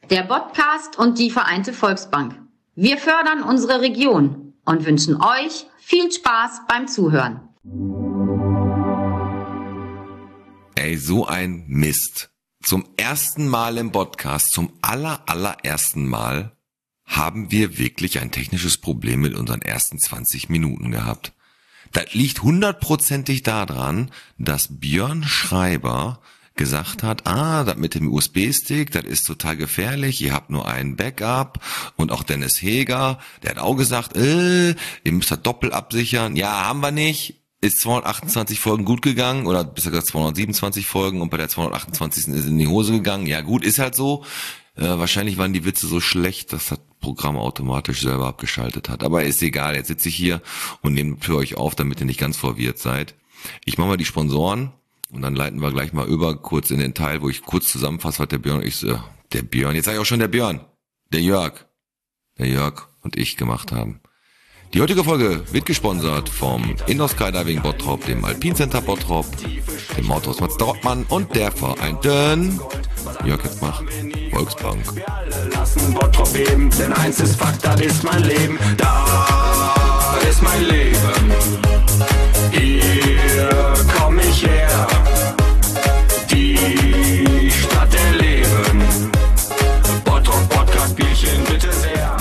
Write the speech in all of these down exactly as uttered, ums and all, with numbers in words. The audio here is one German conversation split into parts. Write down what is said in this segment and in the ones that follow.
der Podcast und die Vereinte Volksbank. Wir fördern unsere Region und wünschen euch viel Spaß beim Zuhören. Ey, so ein Mist. Zum ersten Mal im Podcast, zum aller, allerersten Mal, haben wir wirklich ein technisches Problem mit unseren ersten zwanzig Minuten gehabt. Das liegt hundertprozentig daran, dass Björn Schreiber gesagt hat, ah, das mit dem U S B-Stick, das ist total gefährlich, ihr habt nur einen Backup. Und auch Dennis Heger, der hat auch gesagt, äh, ihr müsst das doppelt absichern. Ja, haben wir nicht. Ist zweihundertachtundzwanzig Folgen gut gegangen, oder besser gesagt zweihundertsiebenundzwanzig Folgen, und bei der zweihundertachtundzwanzigsten ist in die Hose gegangen. Ja gut, ist halt so. Äh, wahrscheinlich waren die Witze so schlecht, dass das Programm automatisch selber abgeschaltet hat. Aber ist egal, jetzt sitze ich hier und nehme für euch auf, damit ihr nicht ganz verwirrt seid. Ich mache mal die Sponsoren. Und dann leiten wir gleich mal über, kurz in den Teil, wo ich kurz zusammenfasse, was der Björn, ich, äh, der Björn, jetzt sage ich auch schon der Björn, der Jörg, der Jörg und ich gemacht haben. Die heutige Folge wird gesponsert vom Indoor Skydiving Bottrop, dem Alpine Center Bottrop, dem Motorhaus Mats Dortmann und der Vereinten, Jörg, jetzt mach, Volksbank. Wir alle lassen Bottrop beben, denn eins ist Fakt, das ist mein Leben, da ist mein Leben. Hier komm ich her, die Stadt der Leben. Bottrop Podcast Bierchen bitte sehr.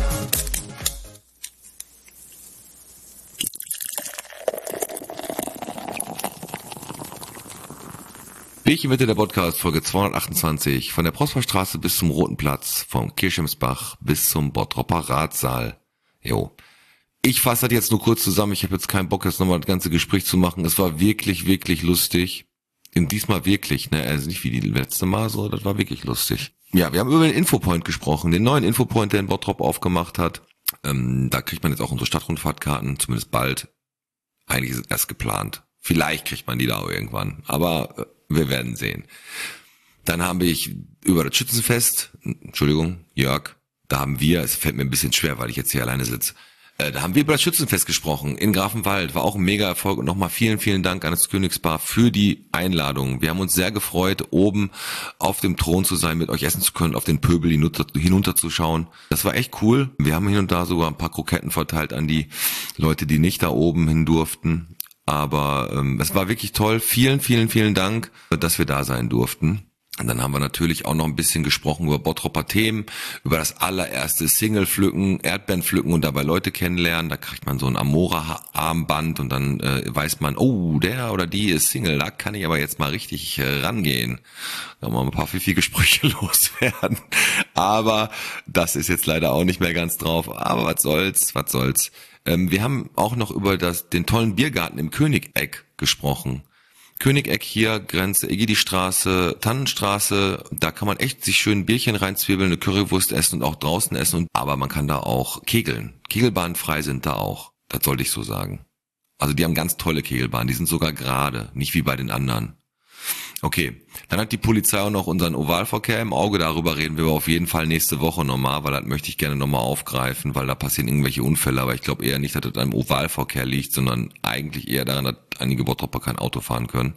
Bierchen bitte, der Podcast, Folge zweihundertachtundzwanzig, von der Prosperstraße bis zum Roten Platz, vom Kirchhemsbach bis zum Bottropper Ratsaal. Jo. Ich fasse das jetzt nur kurz zusammen, ich habe jetzt keinen Bock, jetzt nochmal das ganze Gespräch zu machen. Es war wirklich, wirklich lustig. Und diesmal wirklich, ne, also nicht wie die letzte Mal so, das war wirklich lustig. Ja, wir haben über den Infopoint gesprochen, den neuen Infopoint, der in Bottrop aufgemacht hat. Ähm, da kriegt man jetzt auch unsere Stadtrundfahrtkarten, zumindest bald. Eigentlich ist es erst geplant. Vielleicht kriegt man die da auch irgendwann, aber äh, wir werden sehen. Dann habe ich über das Schützenfest, Entschuldigung, Jörg, da haben wir, es fällt mir ein bisschen schwer, weil ich jetzt hier alleine sitze, äh, da haben wir über das Schützenfest gesprochen in Grafenwald, war auch ein mega Erfolg, und nochmal vielen, vielen Dank an das Königspaar für die Einladung. Wir haben uns sehr gefreut, oben auf dem Thron zu sein, mit euch essen zu können, auf den Pöbel hinunter, hinunterzuschauen. Das war echt cool. Wir haben hier und da sogar ein paar Kroketten verteilt an die Leute, die nicht da oben hin durften. Aber ähm, es war wirklich toll. Vielen, vielen, vielen Dank, dass wir da sein durften. Und dann haben wir natürlich auch noch ein bisschen gesprochen über Bottropper Themen, über das allererste Single pflücken, Erdbeeren pflücken und dabei Leute kennenlernen. Da kriegt man so ein Amora-Armband und dann äh, weiß man, oh, der oder die ist Single, da kann ich aber jetzt mal richtig äh, rangehen. Da haben wir ein paar pfiffige Sprüche loswerden. Aber das ist jetzt leider auch nicht mehr ganz drauf. Aber was soll's, was soll's. Ähm, wir haben auch noch über das, den tollen Biergarten im Königeck gesprochen. Königeck hier, Grenze Egidi-Straße, Tannenstraße, da kann man echt sich schön ein Bierchen reinzwiebeln, eine Currywurst essen und auch draußen essen. Und, aber man kann da auch kegeln. Kegelbahnfrei sind da auch. Das sollte ich so sagen. Also die haben ganz tolle Kegelbahnen, die sind sogar gerade, nicht wie bei den anderen. Okay, dann hat die Polizei auch noch unseren Ovalverkehr im Auge, darüber reden wir auf jeden Fall nächste Woche nochmal, weil das möchte ich gerne nochmal aufgreifen, weil da passieren irgendwelche Unfälle, aber ich glaube eher nicht, dass das am Ovalverkehr liegt, sondern eigentlich eher daran, dass einige Bottropper kein Auto fahren können.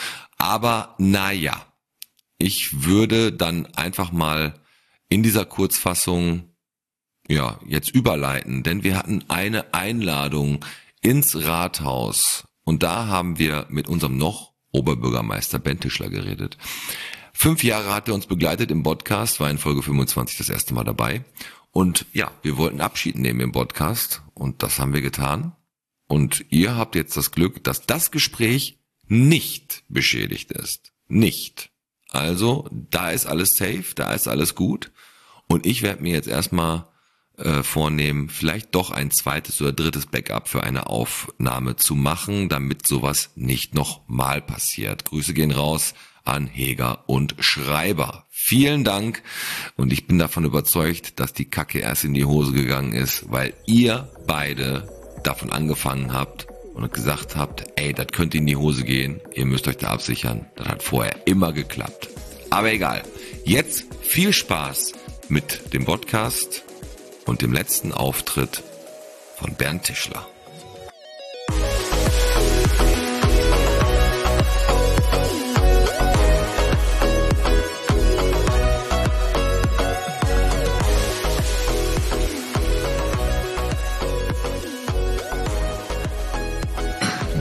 Aber naja, ich würde dann einfach mal in dieser Kurzfassung ja jetzt überleiten, denn wir hatten eine Einladung ins Rathaus und da haben wir mit unserem noch Oberbürgermeister Ben Tischler geredet. Fünf Jahre hat er uns begleitet im Podcast, war in Folge fünfundzwanzig das erste Mal dabei. Und ja, wir wollten Abschied nehmen im Podcast und das haben wir getan. Und ihr habt jetzt das Glück, dass das Gespräch nicht beschädigt ist. Nicht. Also, da ist alles safe, da ist alles gut. Und ich werde mir jetzt erstmal äh, vornehmen, vielleicht doch ein zweites oder drittes Backup für eine Aufnahme zu machen, damit sowas nicht nochmal passiert. Grüße gehen raus an Heger und Schreiber. Vielen Dank und ich bin davon überzeugt, dass die Kacke erst in die Hose gegangen ist, weil ihr beide davon angefangen habt und gesagt habt, ey, das könnte in die Hose gehen, ihr müsst euch da absichern. Das hat vorher immer geklappt. Aber egal, jetzt viel Spaß mit dem Podcast und dem letzten Auftritt von Bernd Tischler.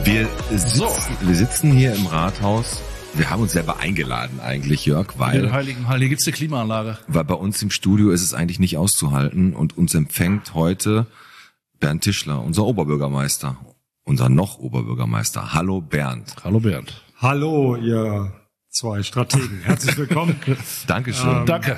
Wir sitzen, So. wir sitzen hier im Rathaus. Wir haben uns selber eingeladen eigentlich, Jörg, In weil, den Heiligen Hall. Hier gibt's eine Klimaanlage. weil bei uns im Studio ist es eigentlich nicht auszuhalten und uns empfängt heute Bernd Tischler, unser Oberbürgermeister, unser noch Oberbürgermeister. Hallo Bernd. Hallo Bernd. Hallo, ihr zwei Strategen. Herzlich willkommen Dankeschön. Ähm, Danke.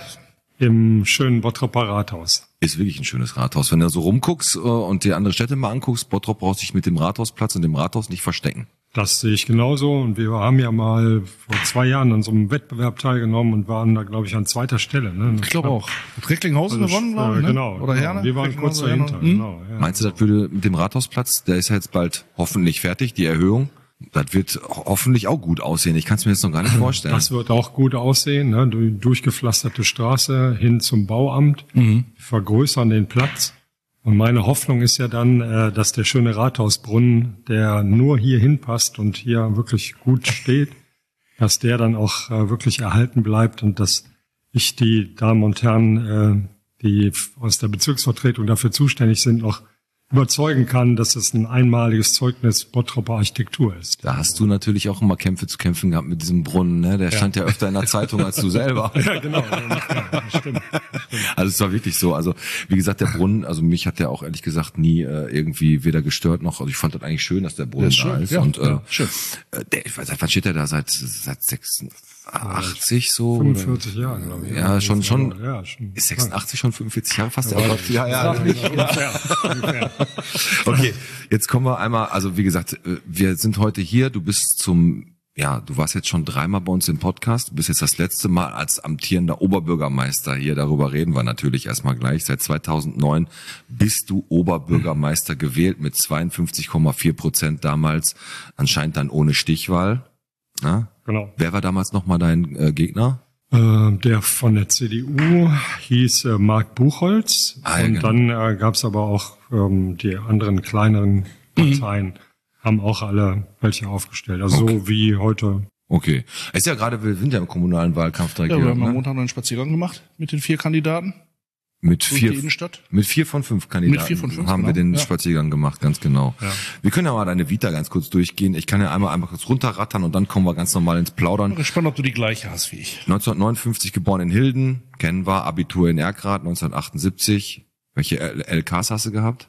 im schönen Bottroper Rathaus. Ist wirklich ein schönes Rathaus. Wenn du so rumguckst äh, und dir andere Städte mal anguckst, Bottrop braucht sich mit dem Rathausplatz und dem Rathaus nicht verstecken. Das sehe ich genauso. Und wir haben ja mal vor zwei Jahren an so einem Wettbewerb teilgenommen und waren da, glaube ich, an zweiter Stelle. Ne? Ich glaube auch. Mit Recklinghausen Also, gewonnen, glaube ich, ne? Genau. Oder genau. Herne? Wir waren kurz Recklinghausen, dahinter. Herne. Hm? Genau, ja. Meinst du, das würde mit dem Rathausplatz, der ist ja jetzt bald hoffentlich fertig, die Erhöhung, das wird hoffentlich auch gut aussehen. Ich kann es mir jetzt noch gar nicht vorstellen. Das wird auch gut aussehen. Ne? Du- Durchgepflasterte Straße hin zum Bauamt, Mhm. vergrößern den Platz. Und meine Hoffnung ist ja dann, äh, dass der schöne Rathausbrunnen, der nur hier hinpasst und hier wirklich gut steht, dass der dann auch äh, wirklich erhalten bleibt und dass ich die Damen und Herren, äh, die aus der Bezirksvertretung dafür zuständig sind, noch überzeugen kann, dass es ein einmaliges Zeugnis Bottroper Architektur ist. Da hast du natürlich auch immer Kämpfe zu kämpfen gehabt mit diesem Brunnen, ne? Der stand ja öfter in der Zeitung als du selber. Ja, genau. Ja, stimmt. Also es war wirklich so. Also wie gesagt, der Brunnen, also mich hat der auch ehrlich gesagt nie äh, irgendwie weder gestört noch. Also ich fand das eigentlich schön, dass der Brunnen Ja, ist da schön. ist. Ja, und äh, ja, schön. äh, der, ich weiß nicht, wann steht der da? Seit seit sechsundachtzig so? fünfundvierzig Jahre, glaube ich. Ja, schon schon. Ja, schon. Ist sechsundachtzig schon fünfundvierzig Jahre fast? Ja, ja, ja. Ungefähr, ungefähr. Okay, jetzt kommen wir einmal, also wie gesagt, äh, wir sind heute hier, du bist zum, ja, du warst jetzt schon dreimal bei uns im Podcast, du bist jetzt das letzte Mal als amtierender Oberbürgermeister hier, darüber reden wir natürlich erstmal gleich. Seit zweitausendneun bist du Oberbürgermeister gewählt mit zweiundfünfzig Komma vier Prozent damals, anscheinend dann ohne Stichwahl. Ja? Genau. Wer war damals nochmal dein äh, Gegner? Äh, der von der C D U hieß äh, Marc Buchholz. Ah, ja, und genau. dann äh, gab es aber auch ähm, die anderen kleineren Parteien, haben auch alle welche aufgestellt. Also Okay. so wie heute. Okay. Es ist ja gerade, wir sind ja im kommunalen Wahlkampf direkt Ja, wir wieder, haben am ne? Montag noch einen Spaziergang gemacht mit den vier Kandidaten Mit durch vier, die Innenstadt. mit vier von fünf Kandidaten Mit vier von fünf, haben wir genau, den ja. Spaziergang gemacht, ganz genau. Ja. Wir können ja mal deine Vita ganz kurz durchgehen. Ich kann ja einmal einmal kurz runterrattern und dann kommen wir ganz normal ins Ich Plaudern. bin gespannt, ob du die gleiche hast wie ich. neunzehnhundertneunundfünfzig geboren in Hilden, kennen wir, Abitur in Erkrath, neunzehnhundertachtundsiebzig. Welche L- LKs hast du gehabt?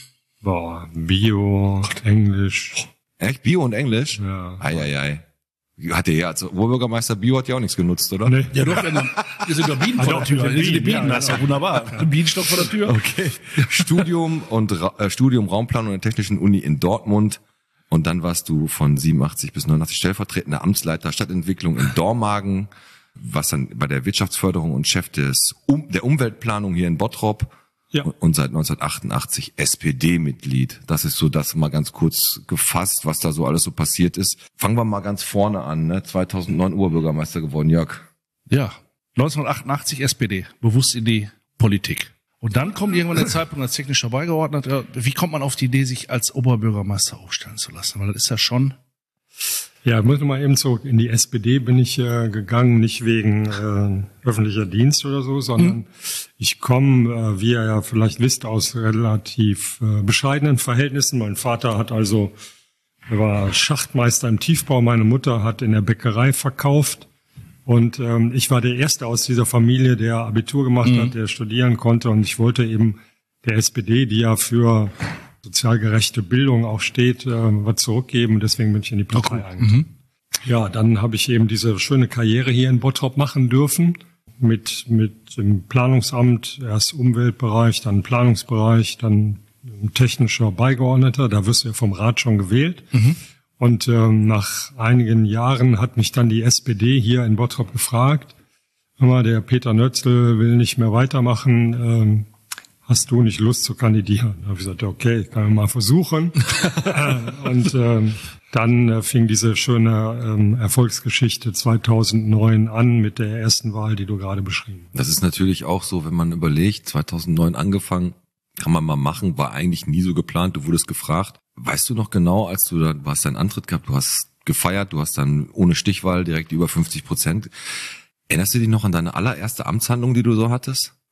Boah, Bio, Englisch. Echt? Bio und Englisch? Ja. Eieiei. Hat der ja als Oberbürgermeister Bio hat ja auch nichts genutzt, oder? Nee. Ja doch, wenn dann, hier sind ja Bienen vor Ah, der doch, Tür. mit den Hier sind die Bienen, Bienen, ja, das ist ja wunderbar. Ein Bienenstock vor der Tür. Okay. Studium und Ra äh, Studium Raumplanung an der Technischen Uni in Dortmund. Und dann warst du von siebenundachtzig bis neunundachtzig stellvertretender Amtsleiter Stadtentwicklung in Dormagen, was dann bei der Wirtschaftsförderung und Chef des um der Umweltplanung hier in Bottrop. Ja. Und seit neunzehnhundertachtundachtzig S P D-Mitglied. Das ist so das mal ganz kurz gefasst, was da so alles so passiert ist. Fangen wir mal ganz vorne an, ne? zweitausendneun Oberbürgermeister geworden, Jörg. Ja, neunzehnhundertachtundachtzig S P D, bewusst in die Politik. Und dann kommt irgendwann der Zeitpunkt als technischer Beigeordneter. Wie kommt man auf die Idee, sich als Oberbürgermeister aufstellen zu lassen? Weil das ist ja schon... Ja, muss mal eben so, in die S P D bin ich äh, gegangen, nicht wegen äh, öffentlicher Dienst oder so, sondern ich komme, äh, wie ihr ja vielleicht wisst, aus relativ äh, bescheidenen Verhältnissen. Mein Vater hat also, er war Schachtmeister im Tiefbau, meine Mutter hat in der Bäckerei verkauft und ähm, ich war der Erste aus dieser Familie, der Abitur gemacht hat, der studieren konnte und ich wollte eben der S P D, die ja für sozial gerechte Bildung auch steht, äh, was zurückgeben. Deswegen bin ich in die Partei eingetreten. Ja, dann habe ich eben diese schöne Karriere hier in Bottrop machen dürfen. Mit, mit dem Planungsamt, erst Umweltbereich, dann Planungsbereich, dann technischer Beigeordneter. Da wirst du ja vom Rat schon gewählt. Und ähm, nach einigen Jahren hat mich dann die S P D hier in Bottrop gefragt. Hör mal, der Peter Nötzl will nicht mehr weitermachen. Ähm, Hast du nicht Lust zu kandidieren? Da habe ich gesagt, okay, kann ich mal versuchen. Und ähm, dann äh, fing diese schöne ähm, Erfolgsgeschichte zweitausendneun an mit der ersten Wahl, die du gerade beschrieben hast. Das ist natürlich auch so, wenn man überlegt, zweitausendneun angefangen, kann man mal machen, war eigentlich nie so geplant, du wurdest gefragt. Weißt du noch genau, als du da, du hast deinen Antritt gehabt, du hast gefeiert, du hast dann ohne Stichwahl direkt über fünfzig Prozent. Erinnerst du dich noch an deine allererste Amtshandlung, die du so hattest?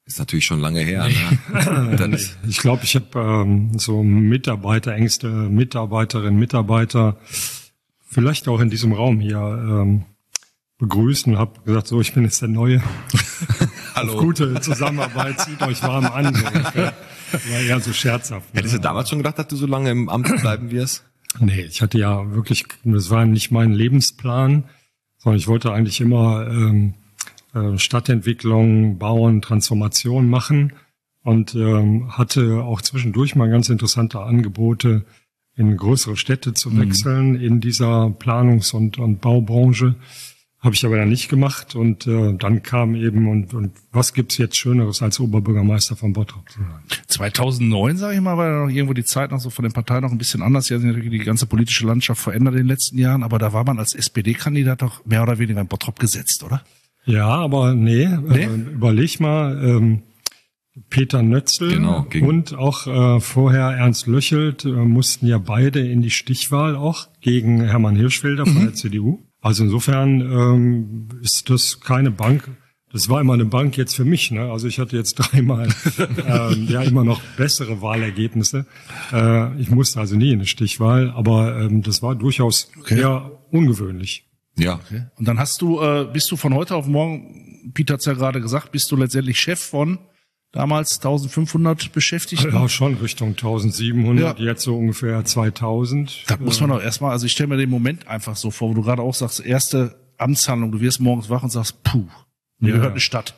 Ist natürlich schon lange her. Ne? Dann ist Ich glaube, ich habe ähm, so Mitarbeiter, engste Mitarbeiterinnen, Mitarbeiter, vielleicht auch in diesem Raum hier ähm, begrüßt und habe gesagt, so, ich bin jetzt der Neue. Hallo. Auf gute Zusammenarbeit, zieht euch warm an. So. War eher so scherzhaft. Ne? Hättest du damals schon gedacht, dass du so lange im Amt bleiben wirst? Nee, ich hatte ja wirklich, das war nicht mein Lebensplan, sondern ich wollte eigentlich immer ähm, äh, Stadtentwicklung, Bauen, Transformation machen und ähm, hatte auch zwischendurch mal ganz interessante Angebote, in größere Städte zu wechseln mhm. in dieser Planungs- und, und Baubranche. Habe ich aber dann nicht gemacht und äh, dann kam eben, und, und was gibt's jetzt Schöneres als Oberbürgermeister von Bottrop zu sein? zweitausendneun, sage ich mal, war ja noch irgendwo die Zeit noch so von den Parteien noch ein bisschen anders. Ja, natürlich die ganze politische Landschaft verändert in den letzten Jahren, aber da war man als S P D-Kandidat doch mehr oder weniger in Bottrop gesetzt, oder? Ja, aber nee, nee? Äh, überleg mal, ähm, Peter Nötzl genau, und auch äh, vorher Ernst Löchelt äh, mussten ja beide in die Stichwahl auch gegen Hermann Hirschfelder von mhm. der C D U. Also insofern ähm, ist das keine Bank. Das war immer eine Bank jetzt für mich. Ne? Also ich hatte jetzt dreimal ähm, ja immer noch bessere Wahlergebnisse. Äh, ich musste also nie in eine Stichwahl, aber ähm, das war durchaus okay. eher ungewöhnlich. Ja. Okay. Und dann hast du, äh, bist du von heute auf morgen, Peter hat's ja gerade gesagt, bist du letztendlich Chef von damals eintausendfünfhundert Beschäftigten? Ja, schon Richtung eintausendsiebenhundert, ja. Jetzt so ungefähr zweitausend. Da muss man doch erstmal, also ich stelle mir den Moment einfach so vor, wo du gerade auch sagst, erste Amtshandlung, du wirst morgens wach und sagst, puh, mir Ja. gehört eine Stadt.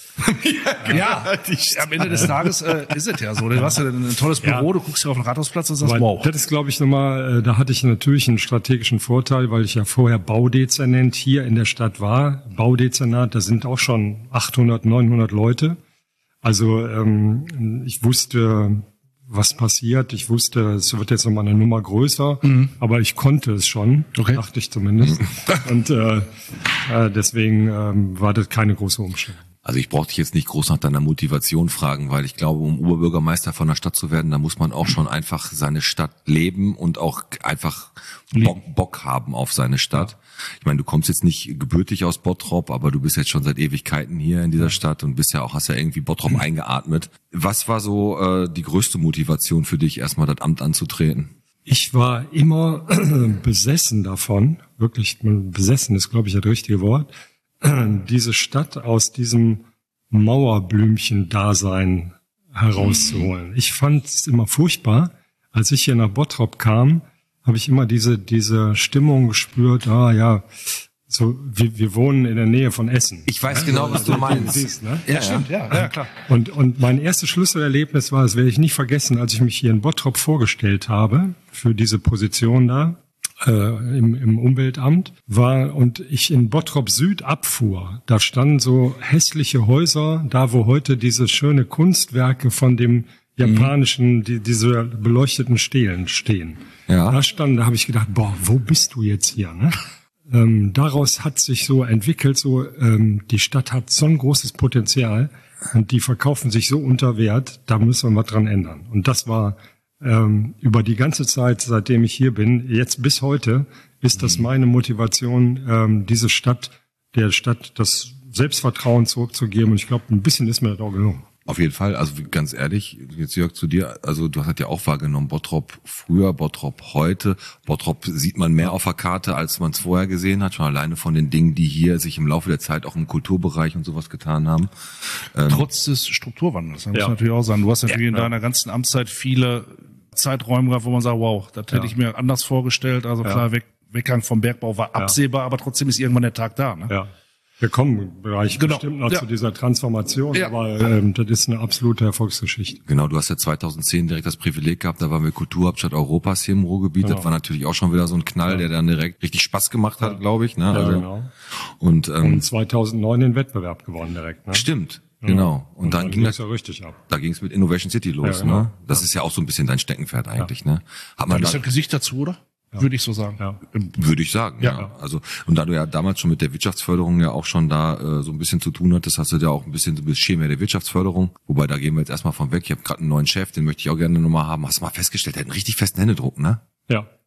ja, genau. ja, am Ende des Tages äh, ist es ja so. Du hast ja ein tolles Büro, Ja. du guckst ja auf den Rathausplatz und sagst, Aber wow. das ist, glaube ich, nochmal, äh, da hatte ich natürlich einen strategischen Vorteil, weil ich ja vorher Baudezernent hier in der Stadt war. Baudezernat, da sind auch schon achthundert, neunhundert Leute. Also ähm, ich wusste, was passiert. Ich wusste, es wird jetzt nochmal eine Nummer größer, mhm. aber ich konnte es schon, okay. dachte ich zumindest. Und äh, äh, deswegen ähm, war das keine große Umstellung. Also ich brauche dich jetzt nicht groß nach deiner Motivation fragen, weil ich glaube, um Oberbürgermeister von einer Stadt zu werden, da muss man auch schon einfach seine Stadt leben und auch einfach Bock, Bock haben auf seine Stadt. Ich meine, du kommst jetzt nicht gebürtig aus Bottrop, aber du bist jetzt schon seit Ewigkeiten hier in dieser Stadt und bist ja auch, hast ja irgendwie Bottrop mhm. eingeatmet. Was war so äh, die größte Motivation für dich, erstmal das Amt anzutreten? Ich war immer besessen davon, wirklich besessen ist, glaube ich, das richtige Wort, diese Stadt aus diesem Mauerblümchen-Dasein herauszuholen. Ich fand es immer furchtbar. Als ich hier nach Bottrop kam, habe ich immer diese diese Stimmung gespürt, ah ja, so wir, wir wohnen in der Nähe von Essen. Ich weiß ja, genau, was du meinst. Siehst, ne? Ja, stimmt, ja, ja, klar. Und und mein erstes Schlüsselerlebnis war, das werde ich nicht vergessen, als ich mich hier in Bottrop vorgestellt habe für diese Position da. Äh, im, im Umweltamt war und ich in Bottrop Süd abfuhr. Da standen so hässliche Häuser, da wo heute diese schöne Kunstwerke von dem japanischen, die, diese beleuchteten Stelen stehen. Ja. Da standen, da habe ich gedacht, boah, wo bist du jetzt hier? Ne? Ähm, daraus hat sich so entwickelt, so ähm, die Stadt hat so ein großes Potenzial und die verkaufen sich so unter Wert, da müssen wir was dran ändern. Und das war Ähm, über die ganze Zeit, seitdem ich hier bin, jetzt bis heute, ist das meine Motivation, ähm, diese Stadt, der Stadt das Selbstvertrauen zurückzugeben. Und ich glaube, ein bisschen ist mir das auch gelungen. Auf jeden Fall, also ganz ehrlich, jetzt Jörg zu dir, also du hast ja auch wahrgenommen, Bottrop früher, Bottrop heute. Bottrop sieht man mehr auf der Karte, als man es vorher gesehen hat, schon alleine von den Dingen, die hier sich im Laufe der Zeit auch im Kulturbereich und sowas getan haben. Ähm, Trotz des Strukturwandels, das muss Ja. man natürlich auch sagen. Du hast natürlich Ja, in ja. deiner ganzen Amtszeit viele Zeiträume gehabt, wo man sagt, wow, das hätte Ja. ich mir anders vorgestellt. Also Ja. klar, Weg, Weggang vom Bergbau war absehbar, aber trotzdem ist irgendwann der Tag da. Ne? Ja. Wir kommen im Bereich Genau. bestimmt noch Ja. zu dieser Transformation, Ja. aber ähm, das ist eine absolute Erfolgsgeschichte. Genau, du hast ja zweitausendzehn direkt das Privileg gehabt, da waren wir Kulturhauptstadt Europas hier im Ruhrgebiet. Genau. Das war natürlich auch schon wieder so ein Knall, Ja. der dann direkt richtig Spaß gemacht hat, Ja. glaube ich. Ne? Ja, Also, genau. Und, ähm, Und zweitausendneun den Wettbewerb gewonnen direkt. Ne? stimmt, genau. Und, Und dann, dann ging ging's das, ja richtig ab. da ging es mit Innovation City los. Ja, genau. Ne? Das ist ja auch so ein bisschen dein Steckenpferd eigentlich. Ne? Hat man Dann ist da, das Gesicht dazu, oder? Würde ich so sagen. Ja. würde ich sagen. Ja. Ja. Also und da du ja damals schon mit der Wirtschaftsförderung ja auch schon da äh, so ein bisschen zu tun hattest, hast du ja auch ein bisschen, du bist Schema der Wirtschaftsförderung. Wobei, da gehen wir jetzt erstmal von weg. Ich habe gerade einen neuen Chef, den möchte ich auch gerne nochmal haben. Hast du mal festgestellt, der hat einen richtig festen Händedruck, ne? Ja.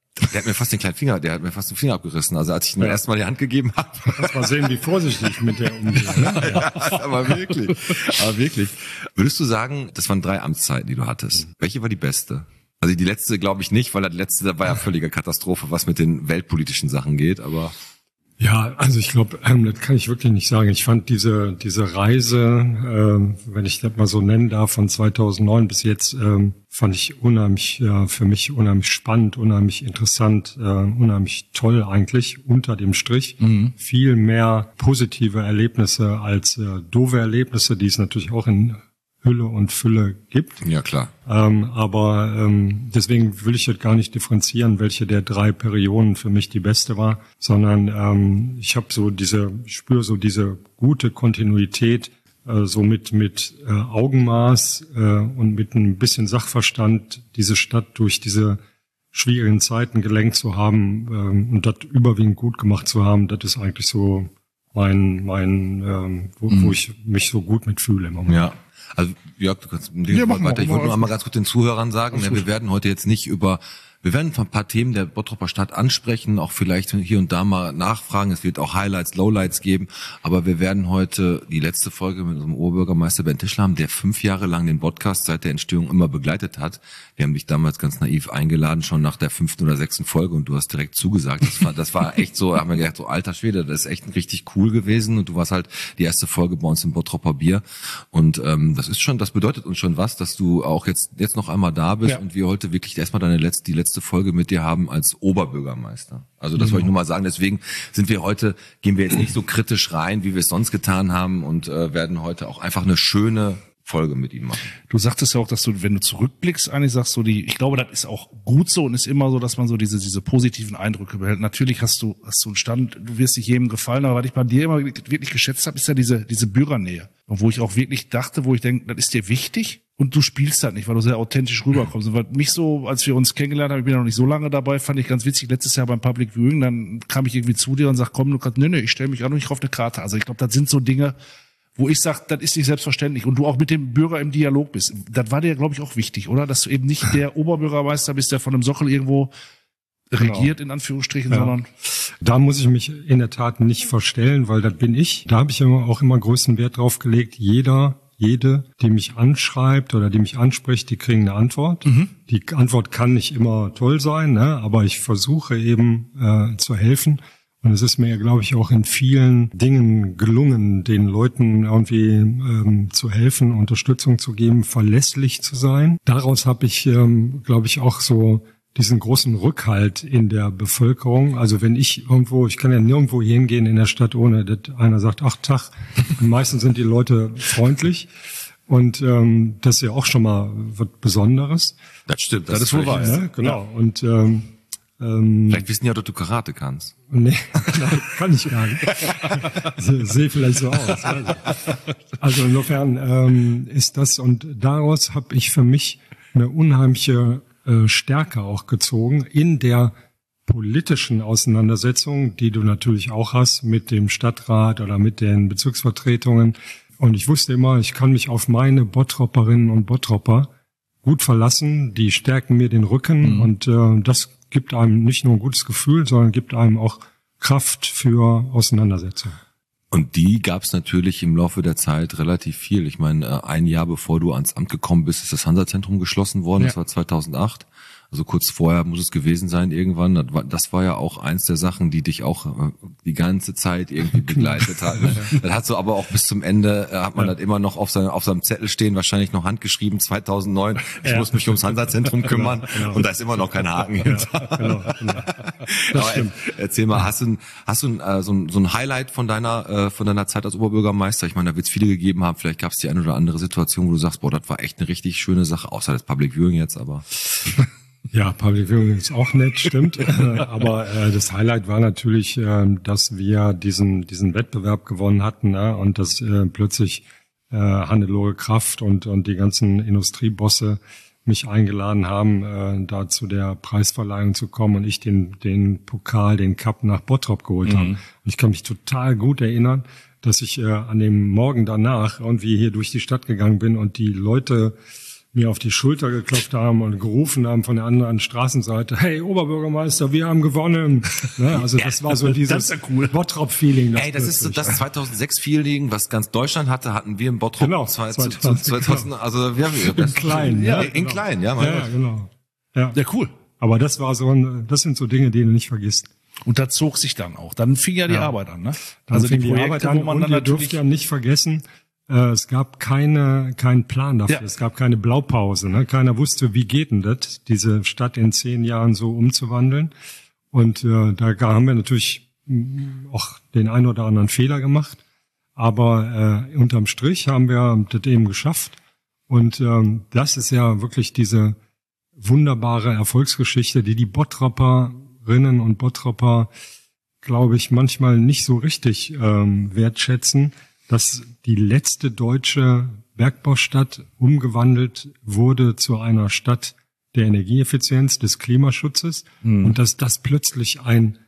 Der hat mir fast den kleinen Finger, der hat mir fast den Finger abgerissen. Also als ich ihm ja. erst mal die Hand gegeben habe. Lass mal sehen, wie vorsichtig ich mit der umgehe. Ne? Ja, aber wirklich. Aber wirklich. Würdest du sagen, das waren drei Amtszeiten, die du hattest. Welche war die beste? Also die letzte glaube ich nicht, weil die letzte, da war ja völlige Katastrophe, was mit den weltpolitischen Sachen geht, aber... Ja, also ich glaube, ähm, das kann ich wirklich nicht sagen. Ich fand diese diese Reise, ähm, wenn ich das mal so nennen darf, von zweitausendneun bis jetzt, ähm, fand ich unheimlich, ja, für mich unheimlich spannend, unheimlich interessant, äh, unheimlich toll eigentlich unter dem Strich. Mhm. Viel mehr positive Erlebnisse als äh, doofe Erlebnisse, die es natürlich auch in Hülle und Fülle gibt. Ja, klar. Ähm, aber ähm, deswegen will ich jetzt gar nicht differenzieren, welche der drei Perioden für mich die beste war, sondern ähm, ich habe so diese, ich spüre so diese gute Kontinuität, äh, so mit mit äh, Augenmaß äh, und mit ein bisschen Sachverstand diese Stadt durch diese schwierigen Zeiten gelenkt zu haben ähm, und das überwiegend gut gemacht zu haben. Das ist eigentlich so mein mein ähm, wo, mhm. wo ich mich so gut mitfühle im Moment. Ja. Also Jörg, du kannst mit dem ja, weiter. Ich wollte nur einmal ganz kurz den Zuhörern sagen, ja, wir werden heute jetzt nicht über, wir werden ein paar Themen der Bottroper Stadt ansprechen, auch vielleicht hier und da mal nachfragen. Es wird auch Highlights, Lowlights geben, aber wir werden heute die letzte Folge mit unserem Oberbürgermeister Ben Tischler haben, der fünf Jahre lang den Podcast seit der Entstehung immer begleitet hat. Wir haben dich damals ganz naiv eingeladen, schon nach der fünften oder sechsten Folge, und du hast direkt zugesagt. Das war, das war echt so, haben wir gedacht, so alter Schwede, das ist echt richtig cool gewesen, und du warst halt die erste Folge bei uns im Bottroper Bier, und ähm, das ist schon, das bedeutet uns schon was, dass du auch jetzt jetzt noch einmal da bist, ja. Und wir heute wirklich erstmal deine letzte, die letzte Folge mit dir haben als Oberbürgermeister. Also das mhm. wollte ich nur mal sagen. Deswegen sind wir heute, gehen wir jetzt nicht so kritisch rein, wie wir es sonst getan haben, und äh, werden heute auch einfach eine schöne Folge mit ihm machen. Du sagtest ja auch, dass du, wenn du zurückblickst, eigentlich sagst so die, ich glaube, das ist auch gut so und ist immer so, dass man so diese diese positiven Eindrücke behält. Natürlich hast du hast du einen Stand, du wirst nicht jedem gefallen, aber was ich bei dir immer wirklich geschätzt habe, ist ja diese diese Bürgernähe. Und wo ich auch wirklich dachte, wo ich denke, das ist dir wichtig, und du spielst das nicht, weil du sehr authentisch rüberkommst. Und was mich so, als wir uns kennengelernt haben, ich bin ja noch nicht so lange dabei, fand ich ganz witzig, letztes Jahr beim Public Viewing, dann kam ich irgendwie zu dir und sag, komm, du kannst, nee, nee, ich stelle mich auch noch nicht auf eine Karte. Also ich glaube, das sind so Dinge, wo ich sage, das ist nicht selbstverständlich, und du auch mit dem Bürger im Dialog bist. Das war dir, glaube ich, auch wichtig, oder? Dass du eben nicht der Oberbürgermeister bist, der von einem Sockel irgendwo regiert, genau, in Anführungsstrichen, ja, sondern... Da muss ich mich in der Tat nicht verstellen, weil das bin ich. Da habe ich immer auch immer größten Wert drauf gelegt, jeder, jede, die mich anschreibt oder die mich anspricht, die kriegen eine Antwort. Mhm. Die Antwort kann nicht immer toll sein, ne? Aber ich versuche eben äh, zu helfen. Und es ist mir, glaube ich, auch in vielen Dingen gelungen, den Leuten irgendwie ähm, zu helfen, Unterstützung zu geben, verlässlich zu sein. Daraus habe ich, ähm, glaube ich, auch so diesen großen Rückhalt in der Bevölkerung. Also wenn ich irgendwo, ich kann ja nirgendwo hingehen in der Stadt, ohne dass einer sagt, ach Tag, meistens sind die Leute freundlich. Und ähm, das ist ja auch schon mal was Besonderes. Das stimmt, das, das ist wohl wahr. Ne? Genau. Ja. Und ähm, Ähm, vielleicht wissen die ja, dass du Karate kannst. Nee, nein, kann ich gar nicht. Sehe vielleicht so aus. Also insofern ähm, ist das, und daraus habe ich für mich eine unheimliche äh, Stärke auch gezogen in der politischen Auseinandersetzung, die du natürlich auch hast mit dem Stadtrat oder mit den Bezirksvertretungen. Und ich wusste immer, ich kann mich auf meine Bottroperinnen und Bottropper gut verlassen. Die stärken mir den Rücken, mhm. und äh, das gibt einem nicht nur ein gutes Gefühl, sondern gibt einem auch Kraft für Auseinandersetzung. Und die gab es natürlich im Laufe der Zeit relativ viel. Ich meine, ein Jahr bevor du ans Amt gekommen bist, ist das Hansa-Zentrum geschlossen worden. Ja. Das war zweitausendacht. Also kurz vorher muss es gewesen sein irgendwann. Das war, das war ja auch eins der Sachen, die dich auch äh, die ganze Zeit irgendwie begleitet hat. Ne? Das hat so aber auch bis zum Ende, äh, hat man ja. das immer noch auf, seine, auf seinem Zettel stehen, wahrscheinlich noch handgeschrieben, zweitausendneun. Ich ja. muss mich ums Hansa-Zentrum kümmern. Genau, genau. Und da ist immer noch kein Haken hinter. Ja, genau, genau. Aber stimmt. Erzähl mal, hast du, hast du äh, so, ein, so ein Highlight von deiner äh, von deiner Zeit als Oberbürgermeister? Ich meine, da wird es viele gegeben haben. Vielleicht gab es die eine oder andere Situation, wo du sagst, boah, das war echt eine richtig schöne Sache, außer das Public Viewing jetzt, aber... Ja, Public Viewing ist auch nett, stimmt. Aber äh, das Highlight war natürlich, äh, dass wir diesen diesen Wettbewerb gewonnen hatten, ne? Und dass äh, plötzlich äh, Hannelore Kraft und und die ganzen Industriebosse mich eingeladen haben, äh, da zu der Preisverleihung zu kommen, und ich den den Pokal, den Cup nach Bottrop geholt mhm. habe. Und ich kann mich total gut erinnern, dass ich äh, an dem Morgen danach irgendwie hier durch die Stadt gegangen bin und die Leute mir auf die Schulter geklopft haben und gerufen haben von der anderen Straßenseite, hey Oberbürgermeister, wir haben gewonnen. Ne? Also das war so dieses das ist ja cool. Bottrop-Feeling. Ey, das ist so das zweitausendsechs-Feeling, was ganz Deutschland hatte, hatten wir in Bottrop Genau, zweitausend, zweitausend, zweitausend, also wir haben In klein, ja, ja, in genau. klein, ja, mein Ja, Gott. genau. Ja. Ja, cool. Aber das war so ein, das sind so Dinge, die du nicht vergisst. Und da zog sich dann auch. Dann fing ja die Ja. Arbeit an, ne? Dann Also die fing die Projekte, Arbeit an wo man und dann ihr dürft natürlich ja nicht vergessen, äh, es gab keine, keinen Plan dafür. Ja. Es gab keine Blaupause. Ne? Keiner wusste, wie geht denn das, diese Stadt in zehn Jahren so umzuwandeln. Und äh, da haben wir natürlich mh, auch den einen oder anderen Fehler gemacht. Aber äh, unterm Strich haben wir das eben geschafft. Und ähm, das ist ja wirklich diese wunderbare Erfolgsgeschichte, die die Bottroperinnen und Bottropper, glaube ich, manchmal nicht so richtig ähm, wertschätzen, dass die letzte deutsche Bergbaustadt umgewandelt wurde zu einer Stadt der Energieeffizienz, des Klimaschutzes mhm. und dass das plötzlich ein